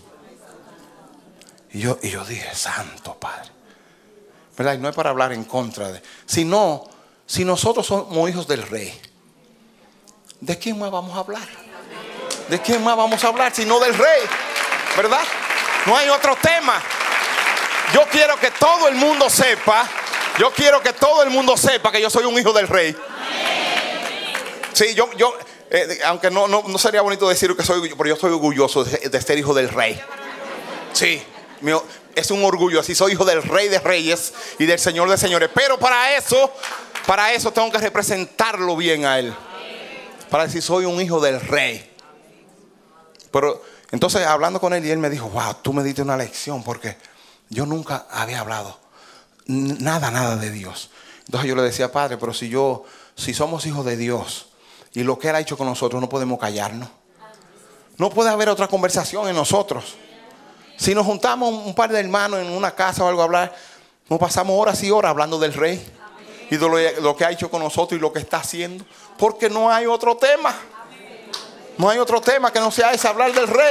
Y yo, y yo dije, santo Padre, ¿verdad? Y no es para hablar en contra de, sino, si nosotros somos hijos del rey, ¿de quién más vamos a hablar? ¿De quién más vamos a hablar sino del rey? ¿Verdad? No hay otro tema. Yo quiero que todo el mundo sepa, yo quiero que todo el mundo sepa que yo soy un hijo del rey. Sí, yo, yo eh, aunque no, no, no sería bonito decir que soy, pero yo estoy orgulloso de, de ser hijo del rey. Sí, mío, es un orgullo, así soy hijo del rey de reyes y del señor de señores. Pero para eso, para eso tengo que representarlo bien a él. Para decir soy un hijo del rey. Pero entonces hablando con él y él me dijo, wow, tú me diste una lección porque yo nunca había hablado nada, nada de Dios. Entonces yo le decía, Padre, pero si yo, si somos hijos de Dios y lo que él ha hecho con nosotros, no podemos callarnos. No puede haber otra conversación en nosotros. Si nos juntamos un par de hermanos en una casa o algo a hablar, nos pasamos horas y horas hablando del rey y de lo, lo que ha hecho con nosotros y lo que está haciendo, porque no hay otro tema. No hay otro tema que no sea ese, hablar del rey.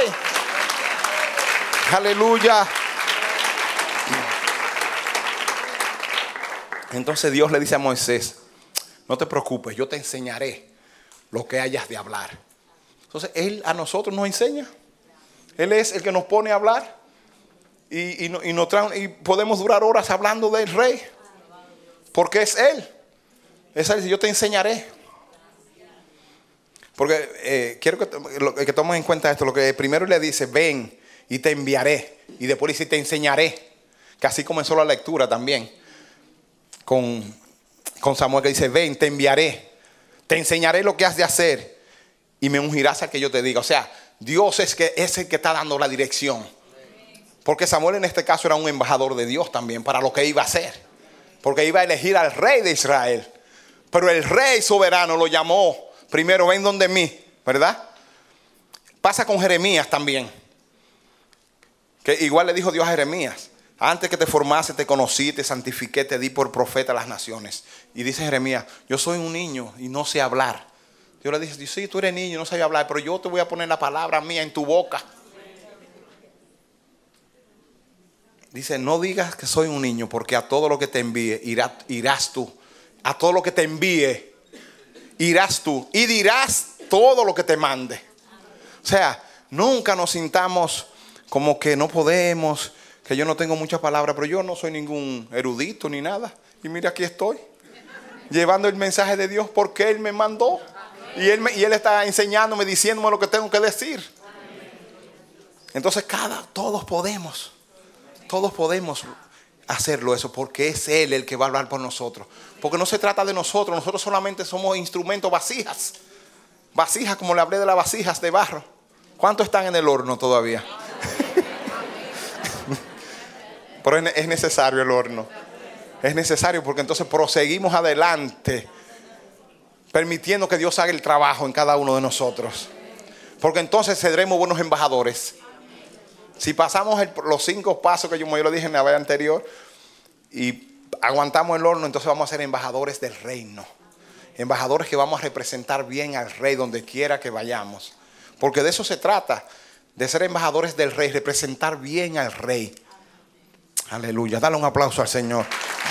Aleluya. Entonces Dios le dice a Moisés, no te preocupes, yo te enseñaré lo que hayas de hablar. Entonces Él a nosotros nos enseña. Él es el que nos pone a hablar. Y, y, y, nos trae, y podemos durar horas hablando del rey. Porque es Él. Es Él, yo te enseñaré. Porque eh, quiero que, que tomen en cuenta esto. Lo que primero le dice, ven y te enviaré. Y después dice, te enseñaré. Que así comenzó la lectura también. Con, con Samuel, que dice, ven, te enviaré. Te enseñaré lo que has de hacer. Y me ungirás a que yo te diga. O sea, Dios es, que, es el que está dando la dirección. Porque Samuel en este caso era un embajador de Dios también para lo que iba a hacer. Porque iba a elegir al rey de Israel. Pero el rey soberano lo llamó. Primero, ven donde mí, ¿verdad? Pasa con Jeremías también. Que igual le dijo Dios a Jeremías. Antes que te formase, te conocí, te santifiqué, te di por profeta a las naciones. Y dice Jeremías, yo soy un niño y no sé hablar. Dios le dice, sí, tú eres niño y no sabes hablar, pero yo te voy a poner la palabra mía en tu boca. Dice, no digas que soy un niño, porque a todo lo que te envíe irás, irás tú. A todo lo que te envíe irás tú y dirás todo lo que te mande. O sea, nunca nos sintamos como que no podemos, que yo no tengo muchas palabras, pero yo no soy ningún erudito ni nada. Y mira, aquí estoy, llevando el mensaje de Dios porque Él me mandó. Y Él, me, y él está enseñándome, diciéndome lo que tengo que decir. Entonces cada, todos podemos. Todos podemos hacerlo eso, porque es Él el que va a hablar por nosotros. Porque no se trata de nosotros, nosotros solamente somos instrumentos, vasijas. Vasijas, como le hablé de las vasijas de barro. ¿Cuántos están en el horno todavía? Pero es necesario el horno. Es necesario porque entonces proseguimos adelante, permitiendo que Dios haga el trabajo en cada uno de nosotros. Porque entonces seremos buenos embajadores. Si pasamos el, los cinco pasos que yo, yo lo dije en la vez anterior y aguantamos el horno, entonces vamos a ser embajadores del reino. Embajadores que vamos a representar bien al rey donde quiera que vayamos. Porque de eso se trata, de ser embajadores del rey, representar bien al rey. Aleluya, dale un aplauso al Señor.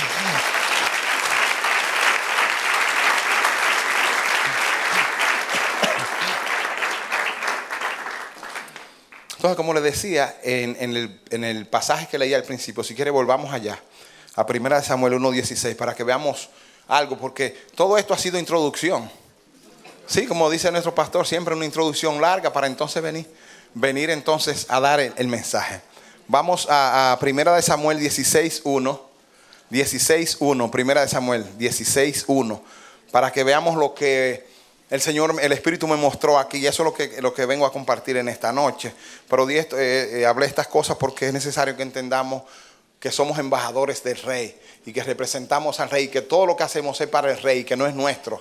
Entonces, como les decía, en, en, el, en el pasaje que leí al principio, si quiere volvamos allá, a primera de Samuel uno dieciséis, para que veamos algo, porque todo esto ha sido introducción. Sí, como dice nuestro pastor, siempre una introducción larga para entonces venir, venir entonces a dar el, el mensaje. Vamos a, a primera de Samuel dieciséis uno, dieciséis uno, primera de Samuel dieciséis uno, para que veamos lo que el Señor, el Espíritu me mostró aquí, y eso es lo que, lo que vengo a compartir en esta noche. Pero di esto, eh, eh, hablé estas cosas porque es necesario que entendamos que somos embajadores del Rey y que representamos al Rey, y que todo lo que hacemos es para el Rey, que no es nuestro.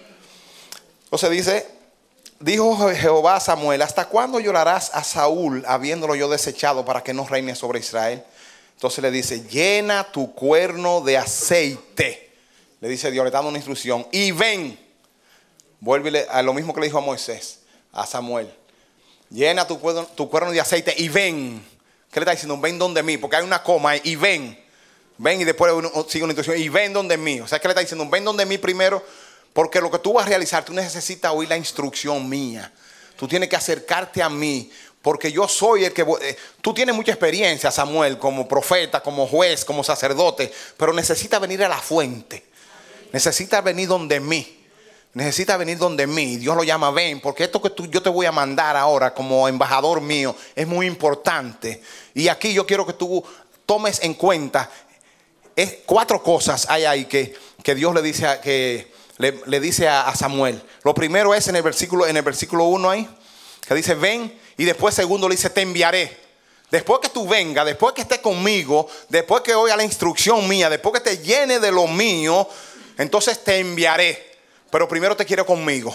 Entonces dice, dijo Jehová a Samuel: ¿hasta cuándo llorarás a Saúl habiéndolo yo desechado para que no reine sobre Israel? Entonces le dice, llena tu cuerno de aceite. Le dice Dios, le está dando una instrucción, y ven. Vuelve a lo mismo que le dijo a Moisés, a Samuel. Llena tu cuerno, tu cuerno de aceite y ven. ¿Qué le está diciendo? Ven donde mí, porque hay una coma y ven. Ven y después sigue una instrucción y ven donde mí. O sea, ¿qué le está diciendo? Ven donde mí primero, porque lo que tú vas a realizar, tú necesitas oír la instrucción mía. Tú tienes que acercarte a mí, porque yo soy el que... Eh, tú tienes mucha experiencia, Samuel, como profeta, como juez, como sacerdote, pero necesitas venir a la fuente. Necesitas venir donde mí. Necesita venir donde mí. Dios lo llama ven, porque esto que tú, yo te voy a mandar ahora como embajador mío es muy importante. Y aquí yo quiero que tú tomes en cuenta es, cuatro cosas hay ahí que, que Dios le dice, a, que le, le dice a, a Samuel. Lo primero es en el versículo en el versículo uno ahí, que dice ven, y después segundo le dice te enviaré. Después que tú vengas, después que estés conmigo, después que oiga la instrucción mía, después que te llene de lo mío, entonces te enviaré. Pero primero te quiero conmigo.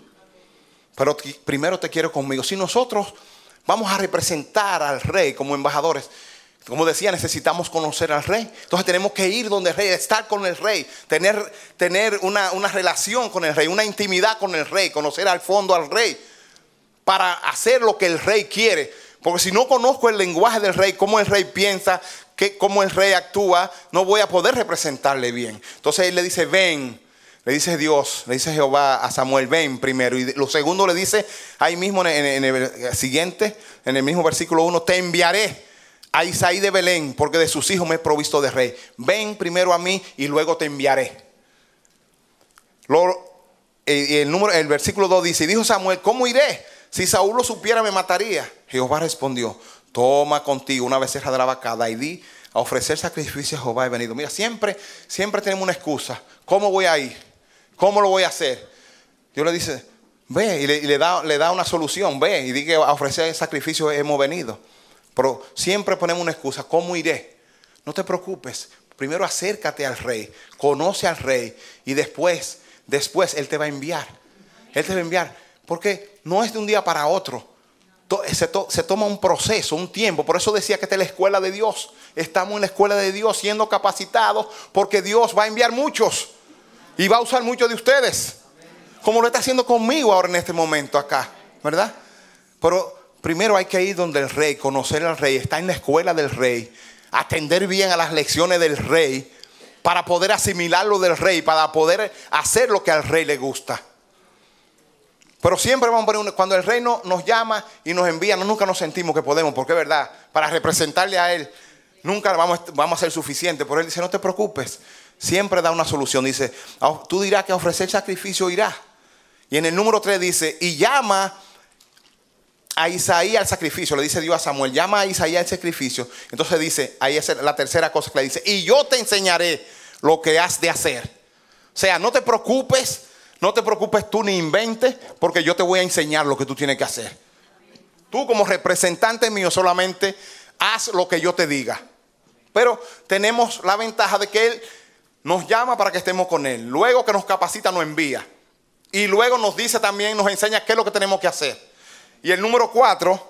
Pero t- primero te quiero conmigo. Si nosotros vamos a representar al rey como embajadores, como decía, necesitamos conocer al rey. Entonces tenemos que ir donde el rey, estar con el rey, tener, tener una, una relación con el rey, una intimidad con el rey, conocer al fondo al rey, para hacer lo que el rey quiere. Porque si no conozco el lenguaje del rey, cómo el rey piensa, que, cómo el rey actúa, no voy a poder representarle bien. Entonces él le dice, ven. Le dice Dios, le dice Jehová a Samuel, ven primero. Y lo segundo le dice ahí mismo en el, en el siguiente, en el mismo versículo uno, te enviaré a Isaí de Belén, porque de sus hijos me he provisto de rey. Ven primero a mí y luego te enviaré. Lo, el, el, número, el versículo dos dice, y dijo Samuel, ¿cómo iré? Si Saúl lo supiera me mataría. Jehová respondió, toma contigo una becerra de la vacada y di a ofrecer sacrificio a Jehová he venido. Mira, siempre, siempre tenemos una excusa. ¿Cómo voy a ir? ¿Cómo lo voy a hacer? Dios le dice, ve, y le, y le, da, le da una solución, ve, y diga, a ofrecer sacrificio hemos venido. Pero siempre ponemos una excusa, ¿cómo iré? No te preocupes, primero acércate al rey, conoce al rey, y después, después Él te va a enviar. Él te va a enviar, porque no es de un día para otro. Se, to, se toma un proceso, un tiempo. Por eso decía que esta es la escuela de Dios. Estamos en la escuela de Dios siendo capacitados, porque Dios va a enviar muchos. Y va a usar muchos de ustedes. Como lo está haciendo conmigo ahora en este momento acá. ¿Verdad? Pero primero hay que ir donde el rey, conocer al rey, estar en la escuela del rey, atender bien a las lecciones del rey, para poder asimilar lo del rey, para poder hacer lo que al rey le gusta. Pero siempre vamos a poner, cuando el rey no, nos llama y nos envía, no, nunca nos sentimos que podemos, porque es verdad, para representarle a él, nunca vamos, vamos a ser suficientes. Pero él dice, no te preocupes. Siempre da una solución. Dice, tú dirás que a ofrecer sacrificio irá. Y en el número tres dice, y llama a Isaí al sacrificio. Le dice Dios a Samuel, llama a Isaí al sacrificio. Entonces dice, ahí es la tercera cosa que le dice, y yo te enseñaré lo que has de hacer. O sea, no te preocupes, no te preocupes tú ni inventes, porque yo te voy a enseñar lo que tú tienes que hacer. Tú como representante mío solamente haz lo que yo te diga. Pero tenemos la ventaja de que Él nos llama para que estemos con Él. Luego que nos capacita, nos envía. Y luego nos dice también, nos enseña qué es lo que tenemos que hacer. Y el número cuatro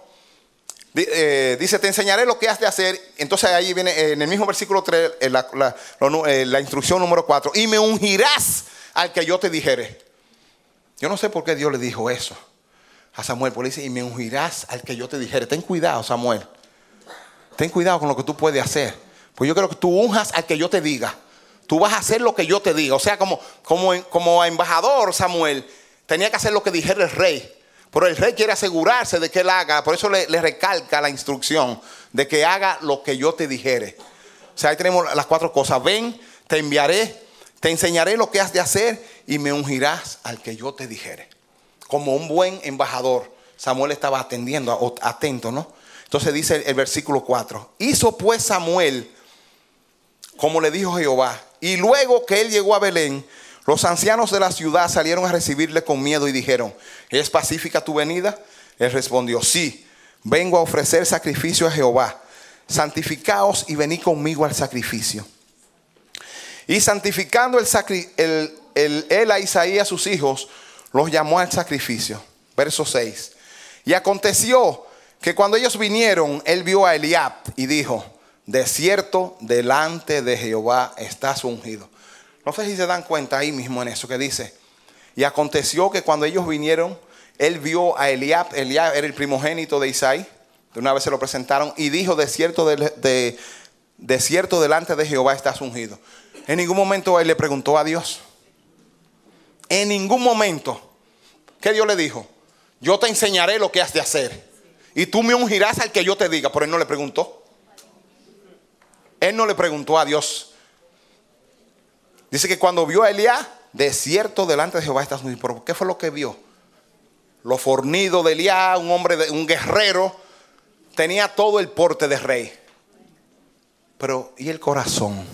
eh, dice, te enseñaré lo que has de hacer. Entonces ahí viene eh, en el mismo versículo tres, eh, la, la, la, eh, la instrucción número cuatro. Y me ungirás al que yo te dijere. Yo no sé por qué Dios le dijo eso a Samuel. Porque le dice, y me ungirás al que yo te dijere. Ten cuidado, Samuel. Ten cuidado con lo que tú puedes hacer. Pues yo creo que tú unjas al que yo te diga. Tú vas a hacer lo que yo te diga. O sea, como, como, como embajador, Samuel tenía que hacer lo que dijera el rey. Pero el rey quiere asegurarse de que él haga. Por eso le, le recalca la instrucción de que haga lo que yo te dijere. O sea, ahí tenemos las cuatro cosas. Ven, te enviaré, te enseñaré lo que has de hacer y me ungirás al que yo te dijere. Como un buen embajador, Samuel estaba atendiendo, atento, ¿no? Entonces dice el versículo cuatro. Hizo pues Samuel como le dijo Jehová. Y luego que él llegó a Belén, los ancianos de la ciudad salieron a recibirle con miedo y dijeron, ¿es pacífica tu venida? Él respondió, sí, vengo a ofrecer sacrificio a Jehová. Santificaos y venid conmigo al sacrificio. Y santificando el sacri, el, el, él a Isaí y a sus hijos, los llamó al sacrificio. Verso seis. Y aconteció que cuando ellos vinieron, él vio a Eliab y dijo, de cierto, delante de Jehová estás ungido. No sé si se dan cuenta ahí mismo en eso que dice. Y aconteció que cuando ellos vinieron, él vio a Eliab. Eliab era el primogénito de Isaí. De una vez se lo presentaron. Y dijo, de cierto, de, de, de cierto, delante de Jehová estás ungido. En ningún momento él le preguntó a Dios. En ningún momento. ¿Qué Dios le dijo? Yo te enseñaré lo que has de hacer. Y tú me ungirás al que yo te diga. Pero él no le preguntó. Él no le preguntó a Dios. Dice que cuando vio a Elías, de cierto delante de Jehová estás ungido. ¿Pero qué fue lo que vio? Lo fornido de Elías, un hombre, de, un guerrero. Tenía todo el porte de rey. Pero, ¿y el corazón?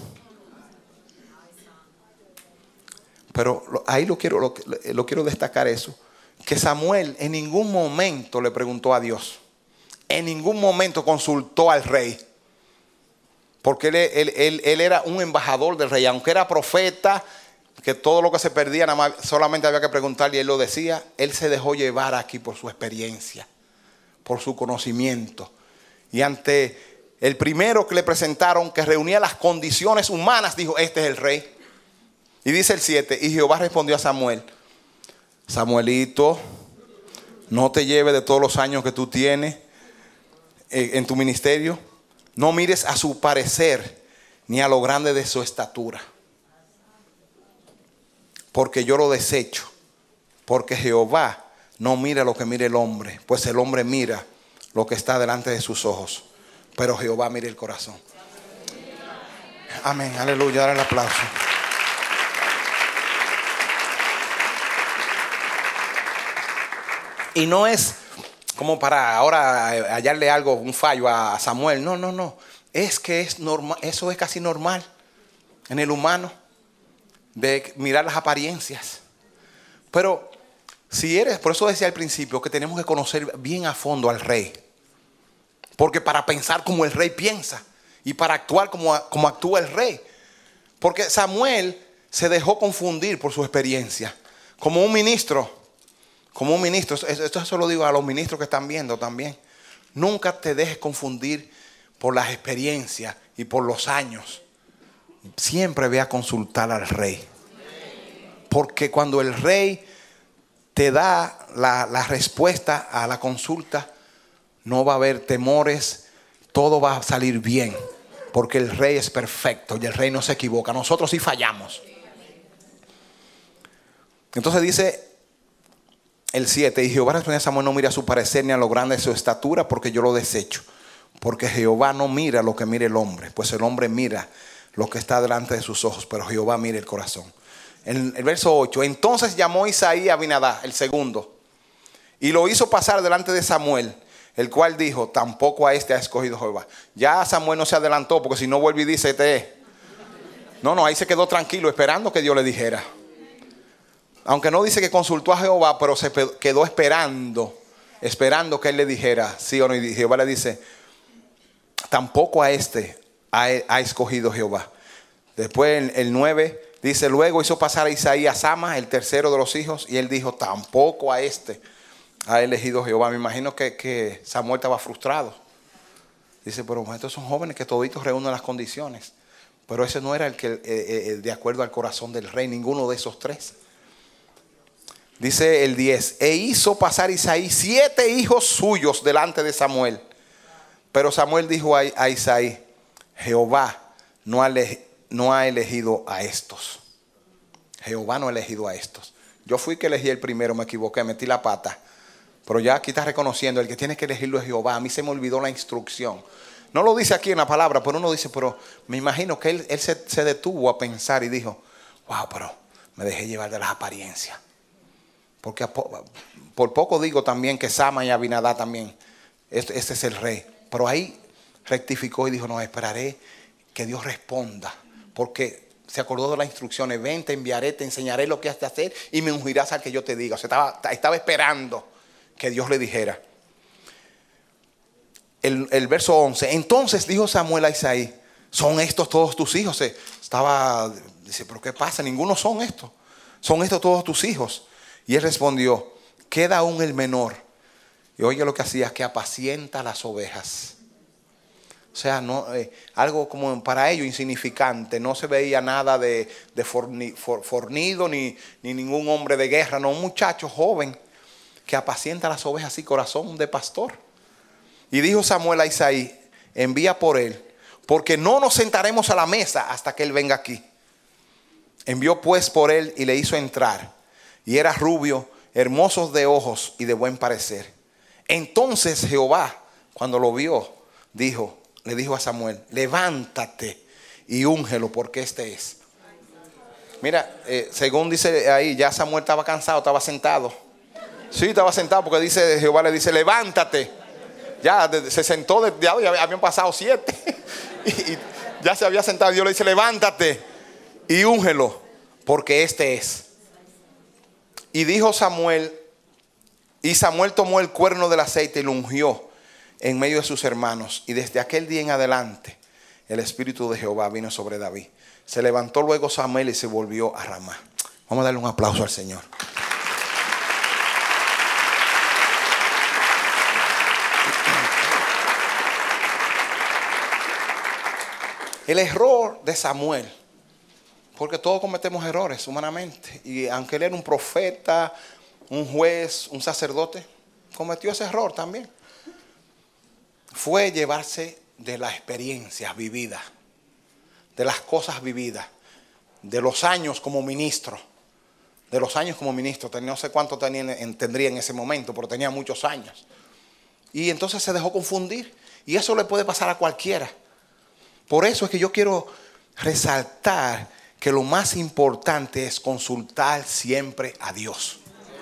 Pero lo, ahí lo quiero, lo, lo quiero destacar eso. Que Samuel en ningún momento le preguntó a Dios. En ningún momento consultó al rey. Porque él, él, él, él era un embajador del rey. Aunque era profeta, que todo lo que se perdía nada más, solamente había que preguntarle y él lo decía. Él se dejó llevar aquí por su experiencia, por su conocimiento. Y ante el primero que le presentaron, que reunía las condiciones humanas, dijo, este es el rey. Y dice el siete, y Jehová respondió a Samuel, Samuelito, no te lleves de todos los años que tú tienes en tu ministerio. No mires a su parecer ni a lo grande de su estatura. Porque yo lo desecho. Porque Jehová no mira lo que mira el hombre. Pues el hombre mira lo que está delante de sus ojos. Pero Jehová mira el corazón. Amén, aleluya, dale el aplauso. Y no es como para ahora hallarle algo, un fallo a Samuel. No, no, no. Es que es normal, eso es casi normal en el humano, de mirar las apariencias. Pero si eres, por eso decía al principio que tenemos que conocer bien a fondo al rey. Porque para pensar como el rey piensa y para actuar como, como actúa el rey. Porque Samuel se dejó confundir por su experiencia. Como un ministro. Como un ministro, esto se lo digo a los ministros que están viendo también. Nunca te dejes confundir por las experiencias y por los años. Siempre ve a consultar al rey. Porque cuando el rey te da la, la respuesta a la consulta, no va a haber temores, todo va a salir bien. Porque el rey es perfecto y el rey no se equivoca. Nosotros sí fallamos. Entonces dice el siete, y Jehová respondió a Samuel, no mira a su parecer ni a lo grande de su estatura, porque yo lo desecho. Porque Jehová no mira lo que mira el hombre, pues el hombre mira lo que está delante de sus ojos, pero Jehová mira el corazón. En el verso ocho, entonces llamó Isaí a Abinadab, el segundo, y lo hizo pasar delante de Samuel, el cual dijo: tampoco a este ha escogido Jehová. Ya Samuel no se adelantó, porque si no vuelve y dice: este es. No, no, ahí se quedó tranquilo esperando que Dios le dijera. Aunque no dice que consultó a Jehová, pero se quedó esperando, esperando que él le dijera sí o no. Y Jehová le dice: tampoco a este ha, ha escogido Jehová. Después el, el nueve dice: luego hizo pasar a Isaí a Sama, el tercero de los hijos, y él dijo: tampoco a este ha elegido Jehová. Me imagino que, que Samuel estaba frustrado. Dice: pero estos son jóvenes que toditos reúnen las condiciones. Pero ese no era el que eh, eh, de acuerdo al corazón del rey, ninguno de esos tres. Dice el diez: e hizo pasar Isaí siete hijos suyos delante de Samuel. Pero Samuel dijo a, a Isaí: Jehová no ha, no ha elegido a estos. Jehová no ha elegido a estos. Yo fui que elegí el primero, me equivoqué, metí la pata. Pero ya aquí está reconociendo, el que tiene que elegirlo es Jehová. A mí se me olvidó la instrucción. No lo dice aquí en la palabra, pero uno dice: pero me imagino que él, él se, se detuvo a pensar y dijo: wow, pero me dejé llevar de las apariencias. Porque po, por poco digo también que Sama y Abinadab también, este, este es el rey. Pero ahí rectificó y dijo: no, esperaré que Dios responda. Porque se acordó de las instrucciones: ven, te enviaré, te enseñaré lo que has de hacer y me ungirás al que yo te diga. O sea, estaba, estaba esperando que Dios le dijera. El, el verso once: entonces dijo Samuel a Isaí: ¿son estos todos tus hijos? Estaba, dice: ¿pero qué pasa? Ninguno son estos. ¿Son estos todos tus hijos? Y él respondió: queda aún el menor. Y oye lo que hacía, es que apacienta las ovejas. O sea, no, eh, algo como para ellos insignificante. No se veía nada de, de forni, for, fornido ni, ni ningún hombre de guerra. No, un muchacho joven que apacienta las ovejas así, corazón de pastor. Y dijo Samuel a Isaí: envía por él, porque no nos sentaremos a la mesa hasta que él venga aquí. Envió pues por él y le hizo entrar. Y era rubio, hermoso de ojos y de buen parecer. Entonces Jehová, cuando lo vio, dijo, le dijo a Samuel: levántate y úngelo, porque este es. Mira, eh, según dice ahí, ya Samuel estaba cansado, estaba sentado. Sí, estaba sentado, porque dice, Jehová le dice: levántate. Ya de, se sentó, de, ya habían pasado siete. y, y ya se había sentado. Dios le dice: levántate y úngelo, porque este es. Y dijo Samuel, y Samuel tomó el cuerno del aceite y lo ungió en medio de sus hermanos. Y desde aquel día en adelante el espíritu de Jehová vino sobre David. Se levantó luego Samuel y se volvió a Ramá. Vamos a darle un aplauso al Señor. El error de Samuel, porque todos cometemos errores humanamente, y aunque él era un profeta, un juez, un sacerdote, cometió ese error también. Fue llevarse de las experiencias vividas, de las cosas vividas, de los años como ministro, de los años como ministro. No sé cuánto tenía, tendría en ese momento, pero tenía muchos años. Y entonces se dejó confundir, y eso le puede pasar a cualquiera. Por eso es que yo quiero resaltar que lo más importante es consultar siempre a Dios.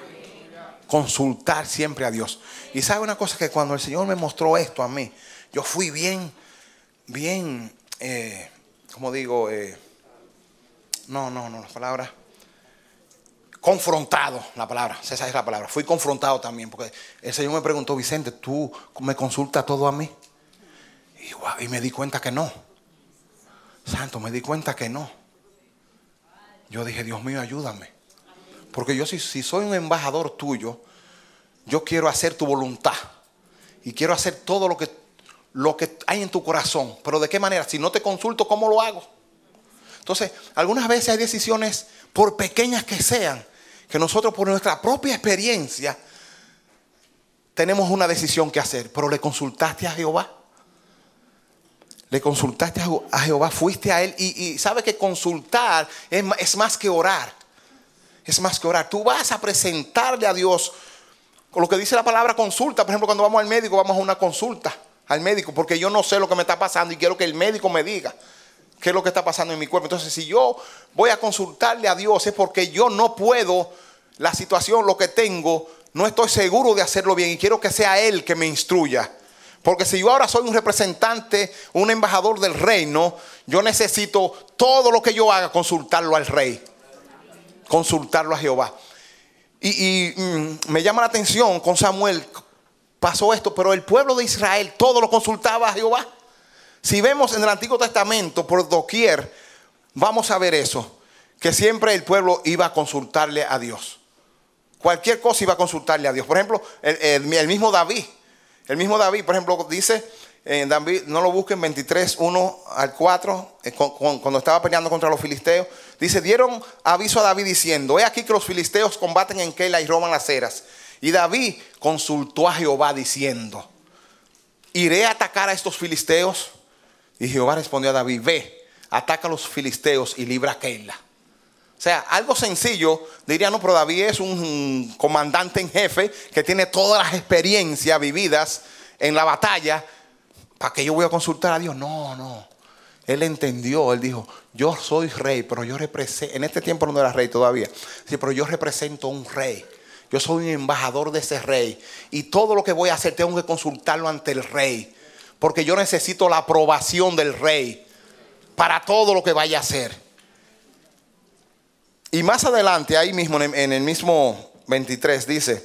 Consultar siempre a Dios. Y sabe una cosa, que cuando el Señor me mostró esto a mí, yo fui bien, bien, eh, ¿cómo digo? Eh, no, no, no, la palabra. Confrontado, la palabra, esa es la palabra. Fui confrontado también, porque el Señor me preguntó: Vicente, ¿tú me consultas todo a mí? Y, wow, y me di cuenta que no. Santo, me di cuenta que no. Yo dije: Dios mío, ayúdame. Porque yo si, si soy un embajador tuyo, yo quiero hacer tu voluntad. Y quiero hacer todo lo que, lo que hay en tu corazón. Pero ¿de qué manera? Si no te consulto, ¿cómo lo hago? Entonces, algunas veces hay decisiones, por pequeñas que sean, que nosotros por nuestra propia experiencia tenemos una decisión que hacer. Pero ¿le consultaste a Jehová? Le consultaste a Jehová, fuiste a él. Y, y sabe que consultar es, es más que orar. Es más que orar. Tú vas a presentarle a Dios con lo que dice la palabra consulta. Por ejemplo, cuando vamos al médico, vamos a una consulta al médico, porque yo no sé lo que me está pasando y quiero que el médico me diga qué es lo que está pasando en mi cuerpo. Entonces, si yo voy a consultarle a Dios, es porque yo no puedo, la situación, lo que tengo, no estoy seguro de hacerlo bien y quiero que sea Él que me instruya. Porque si yo ahora soy un representante, un embajador del reino, yo necesito todo lo que yo haga consultarlo al rey, consultarlo a Jehová. Y, y mm, me llama la atención, con Samuel pasó esto, pero el pueblo de Israel todo lo consultaba a Jehová. Si vemos en el Antiguo Testamento por doquier, vamos a ver eso, que siempre el pueblo iba a consultarle a Dios. Cualquier cosa iba a consultarle a Dios. Por ejemplo, el, el, el mismo David. El mismo David, por ejemplo, dice, eh, David, no lo busquen, veintitrés, uno al cuatro, eh, con, con, cuando estaba peleando contra los filisteos. Dice, dieron aviso a David diciendo, he aquí que los filisteos combaten en Keila y roban las eras. Y David consultó a Jehová diciendo, ¿iré a atacar a estos filisteos? Y Jehová respondió a David, ve, ataca a los filisteos y libra a Keila. O sea, algo sencillo, diría, no, pero David es un comandante en jefe que tiene todas las experiencias vividas en la batalla. ¿Para qué yo voy a consultar a Dios? No, no. Él entendió, él dijo, yo soy rey, pero yo represento, en este tiempo no era rey todavía, sí, pero yo represento a un rey. Yo soy un embajador de ese rey. Y todo lo que voy a hacer tengo que consultarlo ante el rey. Porque yo necesito la aprobación del rey para todo lo que vaya a hacer. Y más adelante, ahí mismo, en el mismo veintitrés, dice,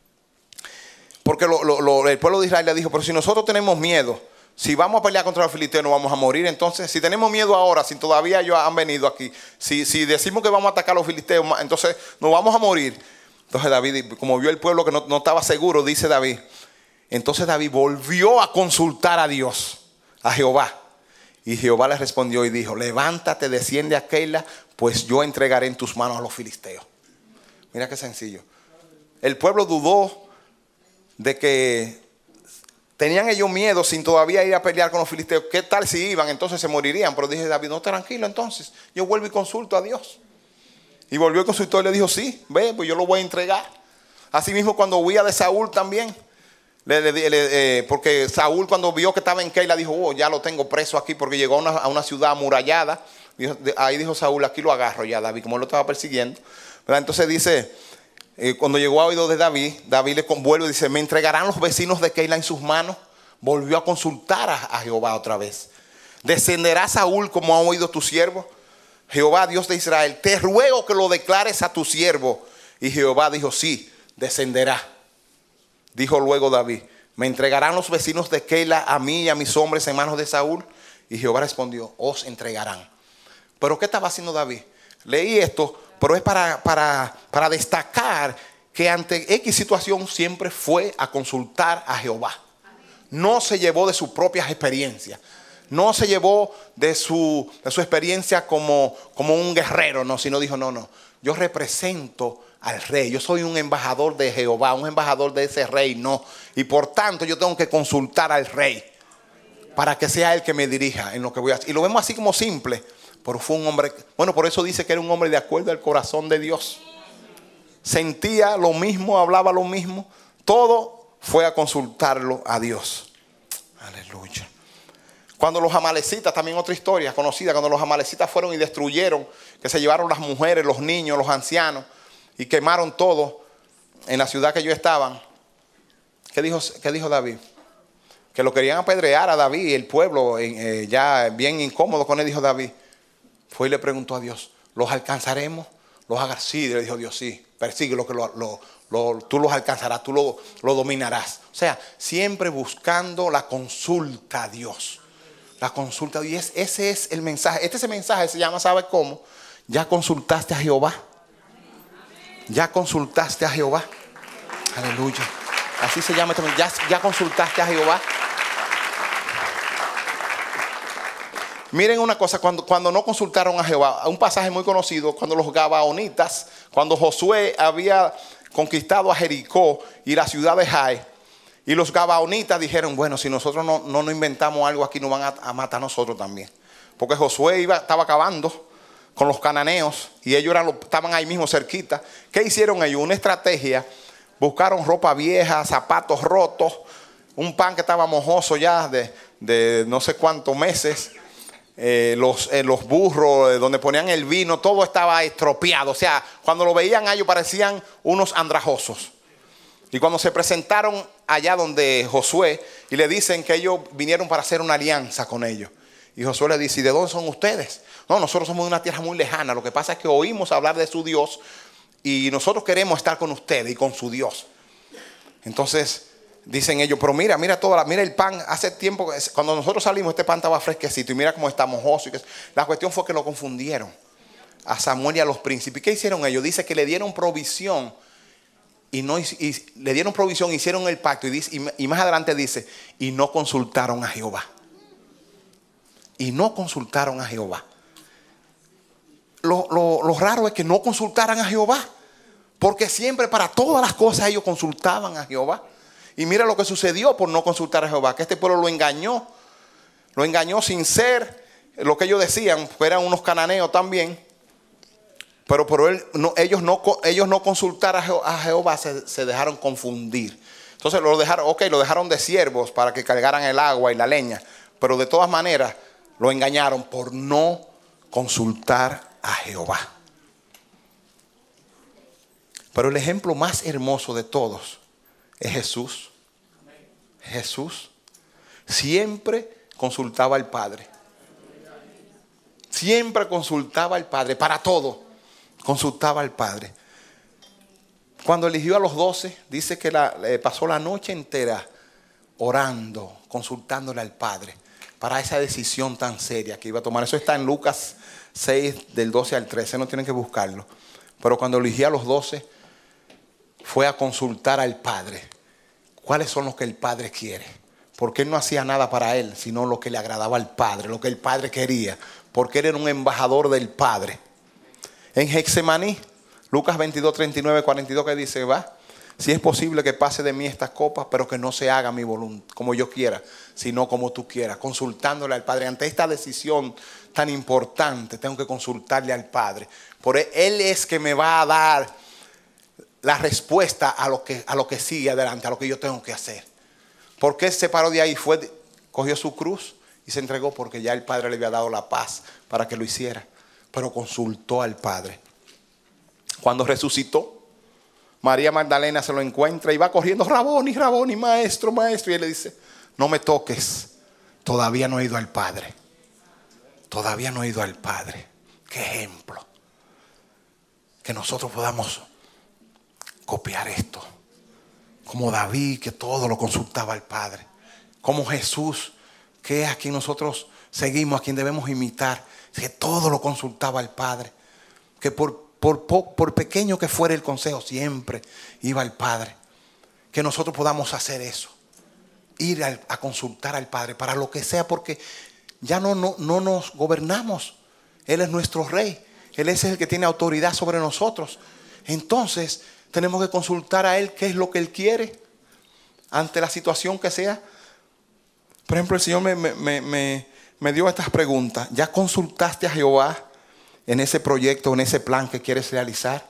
porque lo, lo, lo, el pueblo de Israel le dijo, pero si nosotros tenemos miedo, si vamos a pelear contra los filisteos no vamos a morir. Entonces, si tenemos miedo ahora, si todavía ellos han venido aquí, si, si decimos que vamos a atacar a los filisteos, entonces nos vamos a morir. Entonces David, como vio el pueblo que no, no estaba seguro, dice David, entonces David volvió a consultar a Dios, a Jehová. Y Jehová le respondió y dijo, levántate, desciende a Keila, pues yo entregaré en tus manos a los filisteos. Mira qué sencillo. El pueblo dudó de que tenían ellos miedo sin todavía ir a pelear con los filisteos. ¿Qué tal si iban? Entonces se morirían. Pero dije David, no, tranquilo, entonces yo vuelvo y consulto a Dios. Y volvió y consultó y le dijo, sí, ve, pues yo lo voy a entregar. Así mismo cuando huía de Saúl también. Le, le, le, eh, porque Saúl cuando vio que estaba en Keila dijo, oh, ya lo tengo preso aquí, porque llegó a una, a una ciudad amurallada. Dijo, de, ahí dijo Saúl, aquí lo agarro ya David, como él lo estaba persiguiendo, ¿verdad? Entonces dice, eh, cuando llegó a oído de David, David le vuelve y dice, me entregarán los vecinos de Keila en sus manos. Volvió a consultar a, a Jehová otra vez. ¿Descenderá Saúl como ha oído tu siervo? Jehová, Dios de Israel, te ruego que lo declares a tu siervo. Y Jehová dijo, sí, descenderá. Dijo luego David, ¿me entregarán los vecinos de Keila a mí y a mis hombres en manos de Saúl? Y Jehová respondió, os entregarán. ¿Pero qué estaba haciendo David? Leí esto, pero es para, para, para destacar que ante X situación siempre fue a consultar a Jehová. No se llevó de sus propias experiencias. No se llevó de su, de su experiencia como, como un guerrero, no, sino dijo, no, no, yo represento al rey, yo soy un embajador de Jehová, un embajador de ese rey, no. Y por tanto yo tengo que consultar al rey para que sea él que me dirija en lo que voy a hacer. Y lo vemos así como simple, pero fue un hombre, bueno, por eso dice que era un hombre de acuerdo al corazón de Dios. Sentía lo mismo, hablaba lo mismo, todo fue a consultarlo a Dios. Aleluya. Cuando los amalecitas, también otra historia conocida, cuando los amalecitas fueron y destruyeron, que se llevaron las mujeres, los niños, los ancianos y quemaron todo en la ciudad que ellos estaban. ¿Qué dijo, qué dijo David? Que lo querían apedrear a David y el pueblo eh, ya bien incómodo con él. Dijo David, fue y le preguntó a Dios, ¿los alcanzaremos? ¿Los agar-? Sí, le dijo Dios, sí, persíguelo que lo, lo, lo, tú los alcanzarás, tú lo, lo dominarás. O sea, siempre buscando la consulta a Dios. La consulta, y es, ese es el mensaje. Este ese mensaje se llama, ¿sabe cómo? ¿Ya consultaste a Jehová? ¿Ya consultaste a Jehová? Aleluya. Así se llama también. ¿Ya, ya consultaste a Jehová? Miren una cosa, cuando, cuando no consultaron a Jehová, un pasaje muy conocido, cuando los gabaonitas, cuando Josué había conquistado a Jericó y la ciudad de Jai, y los gabaonitas dijeron, bueno, si nosotros no, no nos inventamos algo aquí, nos van a, a matar a nosotros también. Porque Josué iba, estaba acabando con los cananeos y ellos eran, estaban ahí mismo cerquita. ¿Qué hicieron ellos? Una estrategia. Buscaron ropa vieja, zapatos rotos, un pan que estaba mojoso ya de, de no sé cuántos meses. Eh, los, eh, los burros eh, donde ponían el vino, todo estaba estropeado. O sea, cuando lo veían a ellos parecían unos andrajosos. Y cuando se presentaron allá donde Josué y le dicen que ellos vinieron para hacer una alianza con ellos. Y Josué le dice, ¿y de dónde son ustedes? No, nosotros somos de una tierra muy lejana. Lo que pasa es que oímos hablar de su Dios y nosotros queremos estar con ustedes y con su Dios. Entonces dicen ellos, pero mira, mira toda la, mira el pan. Hace tiempo, cuando nosotros salimos, este pan estaba fresquecito y mira cómo está mojoso. La cuestión fue que lo confundieron a Samuel y a los príncipes. ¿Qué hicieron ellos? Dice que le dieron provisión y, no, y le dieron provisión, hicieron el pacto y, dice, y, y más adelante dice, y no consultaron a Jehová. Y no consultaron a Jehová. Lo, lo, lo raro es que no consultaran a Jehová, porque siempre para todas las cosas ellos consultaban a Jehová. Y mira lo que sucedió por no consultar a Jehová, que este pueblo lo engañó. Lo engañó sin ser lo que ellos decían, eran unos cananeos también. Pero por él, no, ellos, no, ellos no consultar a, Je, a Jehová, se, se dejaron confundir. Entonces lo dejaron, ok, lo dejaron de siervos para que cargaran el agua y la leña. Pero de todas maneras lo engañaron por no consultar a Jehová. Pero el ejemplo más hermoso de todos es Jesús. Jesús siempre consultaba al Padre. Siempre consultaba al Padre para todo. Consultaba al Padre. Cuando eligió a los doce, dice que la, eh, pasó la noche entera orando, consultándole al Padre para esa decisión tan seria que iba a tomar. Eso está en Lucas seis, del doce al trece, no tienen que buscarlo. Pero cuando eligió a los doce, fue a consultar al Padre. ¿Cuáles son los que el Padre quiere? Porque él no hacía nada para él, sino lo que le agradaba al Padre, lo que el Padre quería. Porque él era un embajador del Padre. En Getsemaní, Lucas veintidós, treinta y nueve, cuarenta y dos, que dice, va, si es posible que pase de mí estas copas, pero que no se haga mi voluntad, como yo quiera, sino como tú quieras. Consultándole al Padre. Ante esta decisión tan importante, tengo que consultarle al Padre. Por él, él es que me va a dar la respuesta a lo que, a lo que sigue adelante, a lo que yo tengo que hacer. Porque él se paró de ahí, fue, cogió su cruz y se entregó, porque ya el Padre le había dado la paz para que lo hiciera. Pero consultó al Padre. Cuando resucitó, María Magdalena se lo encuentra y va corriendo, Raboni, Raboni, maestro, maestro. Y él le dice, no me toques, todavía no he ido al Padre. Todavía no he ido al Padre. Qué ejemplo. Que nosotros podamos copiar esto. Como David, que todo lo consultaba al Padre. Como Jesús, que es a quien nosotros seguimos, a quien debemos imitar, que todo lo consultaba al Padre. Que por, por, por, por pequeño que fuera el consejo, siempre iba al Padre. Que nosotros podamos hacer eso. Ir a, a consultar al Padre para lo que sea, porque ya no, no, no nos gobernamos. Él es nuestro rey. Él es el que tiene autoridad sobre nosotros. Entonces tenemos que consultar a Él qué es lo que Él quiere ante la situación que sea. Por ejemplo, el Señor me, me, me, me dio estas preguntas. ¿Ya consultaste a Jehová en ese proyecto, en ese plan que quieres realizar?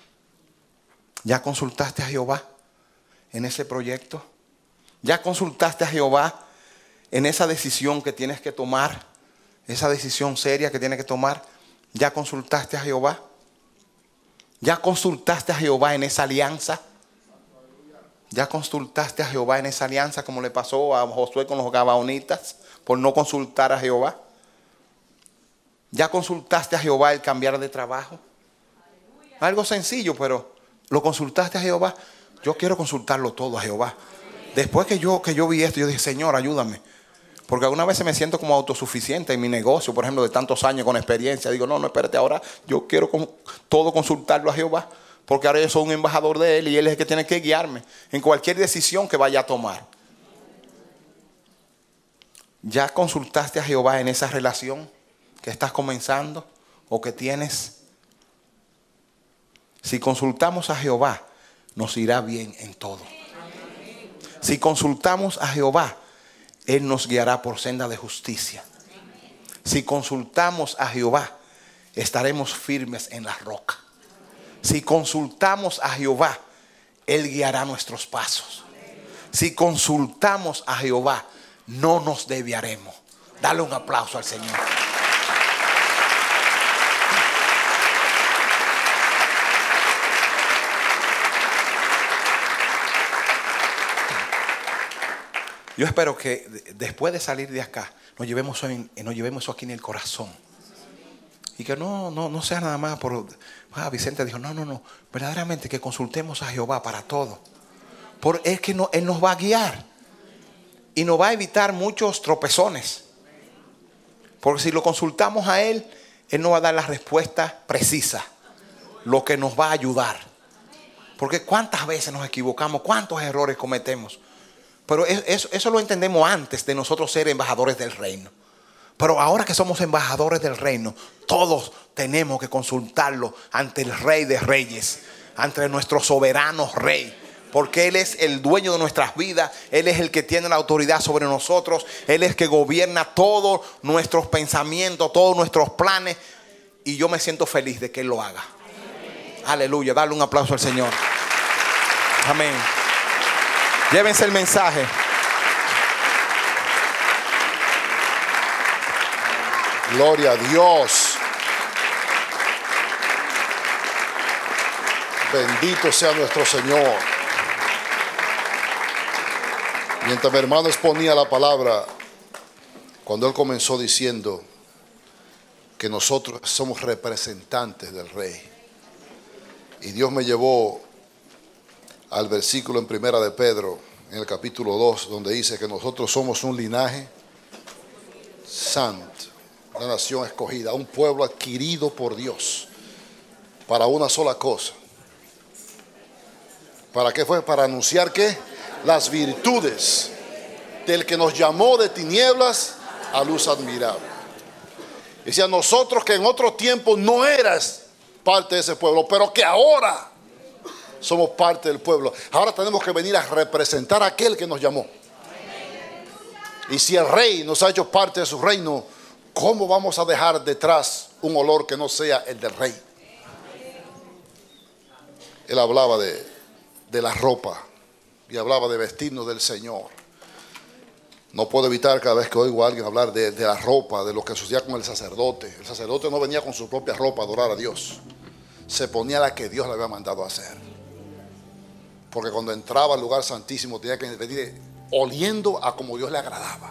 ¿Ya consultaste a Jehová en ese proyecto? ¿Ya consultaste a Jehová en esa decisión que tienes que tomar? Esa decisión seria que tienes que tomar. ¿Ya consultaste a Jehová? ¿Ya consultaste a Jehová en esa alianza? ¿Ya consultaste a Jehová en esa alianza, como le pasó a Josué con los gabaonitas por no consultar a Jehová? ¿Ya consultaste a Jehová el cambiar de trabajo? Algo sencillo, pero ¿lo consultaste a Jehová? Yo quiero consultarlo todo a Jehová. Después que yo, que yo vi esto, yo dije, Señor, ayúdame. Porque algunas veces me siento como autosuficiente en mi negocio, por ejemplo, de tantos años con experiencia. Digo, no, no, espérate, ahora yo quiero con, todo consultarlo a Jehová. Porque ahora yo soy un embajador de Él y Él es el que tiene que guiarme en cualquier decisión que vaya a tomar. ¿Ya consultaste a Jehová en esa relación que estás comenzando o que tienes? Si consultamos a Jehová, nos irá bien en todo. Si consultamos a Jehová, Él nos guiará por senda de justicia. Si consultamos a Jehová, estaremos firmes en la roca. Si consultamos a Jehová, Él guiará nuestros pasos. Si consultamos a Jehová, no nos desviaremos. Dale un aplauso al Señor. Yo espero que después de salir de acá nos llevemos, en, nos llevemos eso aquí en el corazón. Y que no, no, no sea nada más por... Ah, Vicente dijo, no, no, no. Verdaderamente que consultemos a Jehová para todo. Por, es que no, Él nos va a guiar. Y nos va a evitar muchos tropezones. Porque si lo consultamos a Él, Él nos va a dar la respuesta precisa. Lo que nos va a ayudar. Porque cuántas veces nos equivocamos, cuántos errores cometemos. Pero eso, eso lo entendemos antes de nosotros ser embajadores del reino. Pero ahora que somos embajadores del reino, todos tenemos que consultarlo ante el Rey de Reyes, ante nuestro soberano Rey. Porque Él es el dueño de nuestras vidas. Él es el que tiene la autoridad sobre nosotros. Él es el que gobierna todos nuestros pensamientos, todos nuestros planes. Y yo me siento feliz de que Él lo haga. Amén. Aleluya, dale un aplauso al Señor. Amén. Llévense el mensaje. Gloria a Dios. Bendito sea nuestro Señor. Mientras mi hermano exponía la palabra, cuando él comenzó diciendo que nosotros somos representantes del Rey, y Dios me llevó al versículo en Primera de Pedro, en el capítulo dos, donde dice que nosotros somos un linaje santo, una nación escogida, un pueblo adquirido por Dios para una sola cosa. ¿Para qué fue? Para anunciar ¿qué? Las virtudes del que nos llamó de tinieblas a luz admirable. Decía, nosotros que en otro tiempo no eras parte de ese pueblo, pero que ahora somos parte del pueblo. Ahora tenemos que venir a representar a aquel que nos llamó. Y si el Rey nos ha hecho parte de su reino, ¿cómo vamos a dejar detrás un olor que no sea el del Rey? Él hablaba de, de la ropa y hablaba de vestirnos del Señor. No puedo evitar cada vez que oigo a alguien hablar de, de la ropa, de lo que sucedía con el sacerdote. El sacerdote no venía con su propia ropa a adorar a Dios. Se ponía la que Dios le había mandado a hacer. Porque cuando entraba al lugar santísimo tenía que venir oliendo a como Dios le agradaba.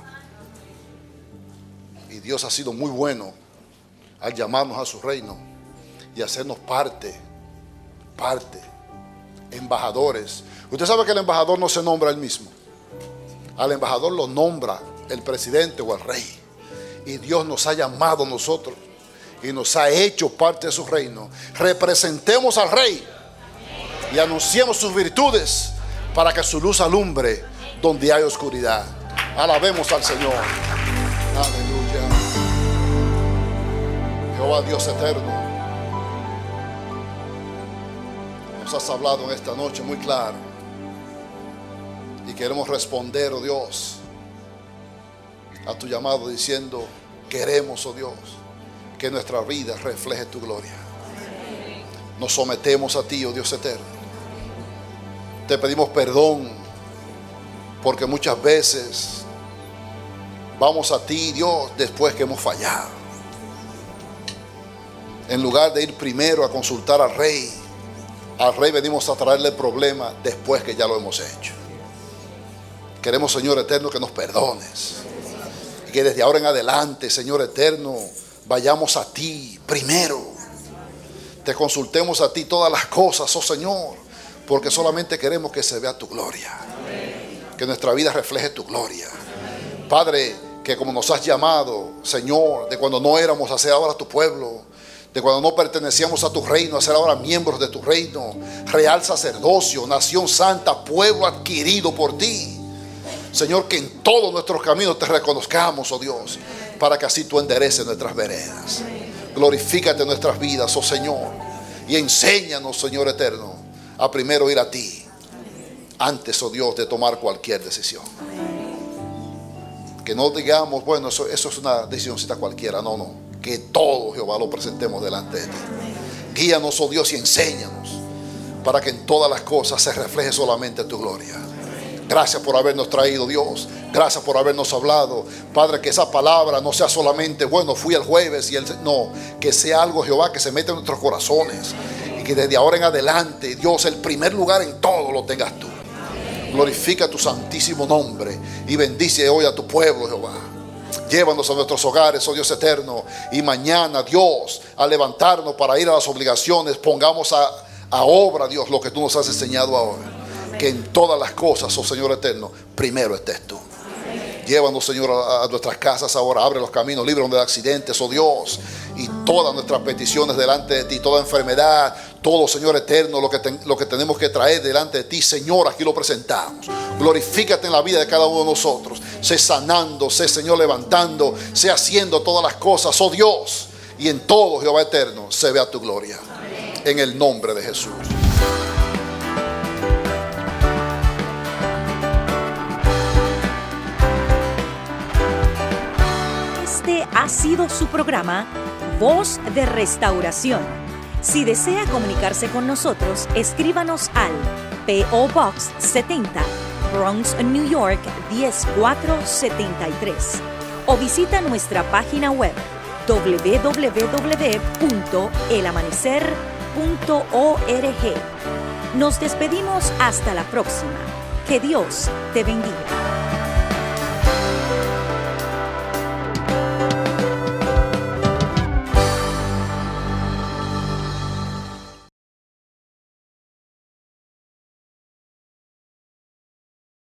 Y Dios ha sido muy bueno al llamarnos a su reino y hacernos parte, parte, embajadores. Usted sabe que el embajador no se nombra él mismo. Al embajador lo nombra el presidente o el rey. Y Dios nos ha llamado a nosotros y nos ha hecho parte de su reino. Representemos al rey y anunciemos sus virtudes para que su luz alumbre donde hay oscuridad. Alabemos al Señor. Aleluya. Jehová Dios eterno, nos has hablado en esta noche muy claro y queremos responder, oh Dios, a tu llamado diciendo, queremos, oh Dios, que nuestra vida refleje tu gloria. Nos sometemos a ti, oh Dios eterno. Te pedimos perdón porque muchas veces vamos a ti, Dios, después que hemos fallado. En lugar de ir primero a consultar al Rey, al Rey venimos a traerle el problema después que ya lo hemos hecho. Queremos, Señor eterno, que nos perdones. Y que desde ahora en adelante, Señor eterno, vayamos a ti primero. Te consultemos a ti todas las cosas, oh Señor, porque solamente queremos que se vea tu gloria. Amén. Que nuestra vida refleje tu gloria. Amén. Padre, que como nos has llamado, Señor, de cuando no éramos a ser ahora tu pueblo, de cuando no pertenecíamos a tu reino, a ser ahora miembros de tu reino, real sacerdocio, nación santa, pueblo adquirido por ti. Señor, que en todos nuestros caminos te reconozcamos, oh Dios, para que así tú endereces nuestras veredas. Glorifícate en nuestras vidas, oh Señor, y enséñanos, Señor eterno, a primero ir a ti, antes, oh Dios, de tomar cualquier decisión. Que no digamos, bueno, eso, eso es una decisioncita cualquiera, no, no. Que todo, Jehová, lo presentemos delante de ti. Guíanos, oh Dios, y enséñanos para que en todas las cosas se refleje solamente tu gloria. Gracias por habernos traído, Dios. Gracias por habernos hablado. Padre, que esa palabra no sea solamente, bueno, fui el jueves y el... No, que sea algo, Jehová, que se meta en nuestros corazones. Y que desde ahora en adelante, Dios, el primer lugar en todo lo tengas tú. Glorifica tu santísimo nombre y bendice hoy a tu pueblo, Jehová. Llévanos a nuestros hogares, oh Dios eterno. Y mañana, Dios, al levantarnos para ir a las obligaciones, pongamos a, a obra, Dios, lo que tú nos has enseñado ahora. Que en todas las cosas, oh Señor eterno, primero estés tú. Llévanos, Señor, a, a nuestras casas ahora. Abre los caminos, líbranos de accidentes, oh Dios. Y todas nuestras peticiones delante de ti, toda enfermedad, todo, Señor eterno, lo que, ten, lo que tenemos que traer delante de ti, Señor, aquí lo presentamos. Glorifícate en la vida de cada uno de nosotros. Sé sanando, sé, Señor, levantando, sé haciendo todas las cosas, oh Dios. Y en todo, Jehová eterno, se vea tu gloria. Amén. En el nombre de Jesús. Este ha sido su programa Voz de Restauración. Si desea comunicarse con nosotros, escríbanos al P O Box setenta, Bronx, New York diez mil cuatrocientos setenta y tres o visita nuestra página web doble u doble u doble u punto el amanecer punto org. Nos despedimos hasta la próxima. Que Dios te bendiga.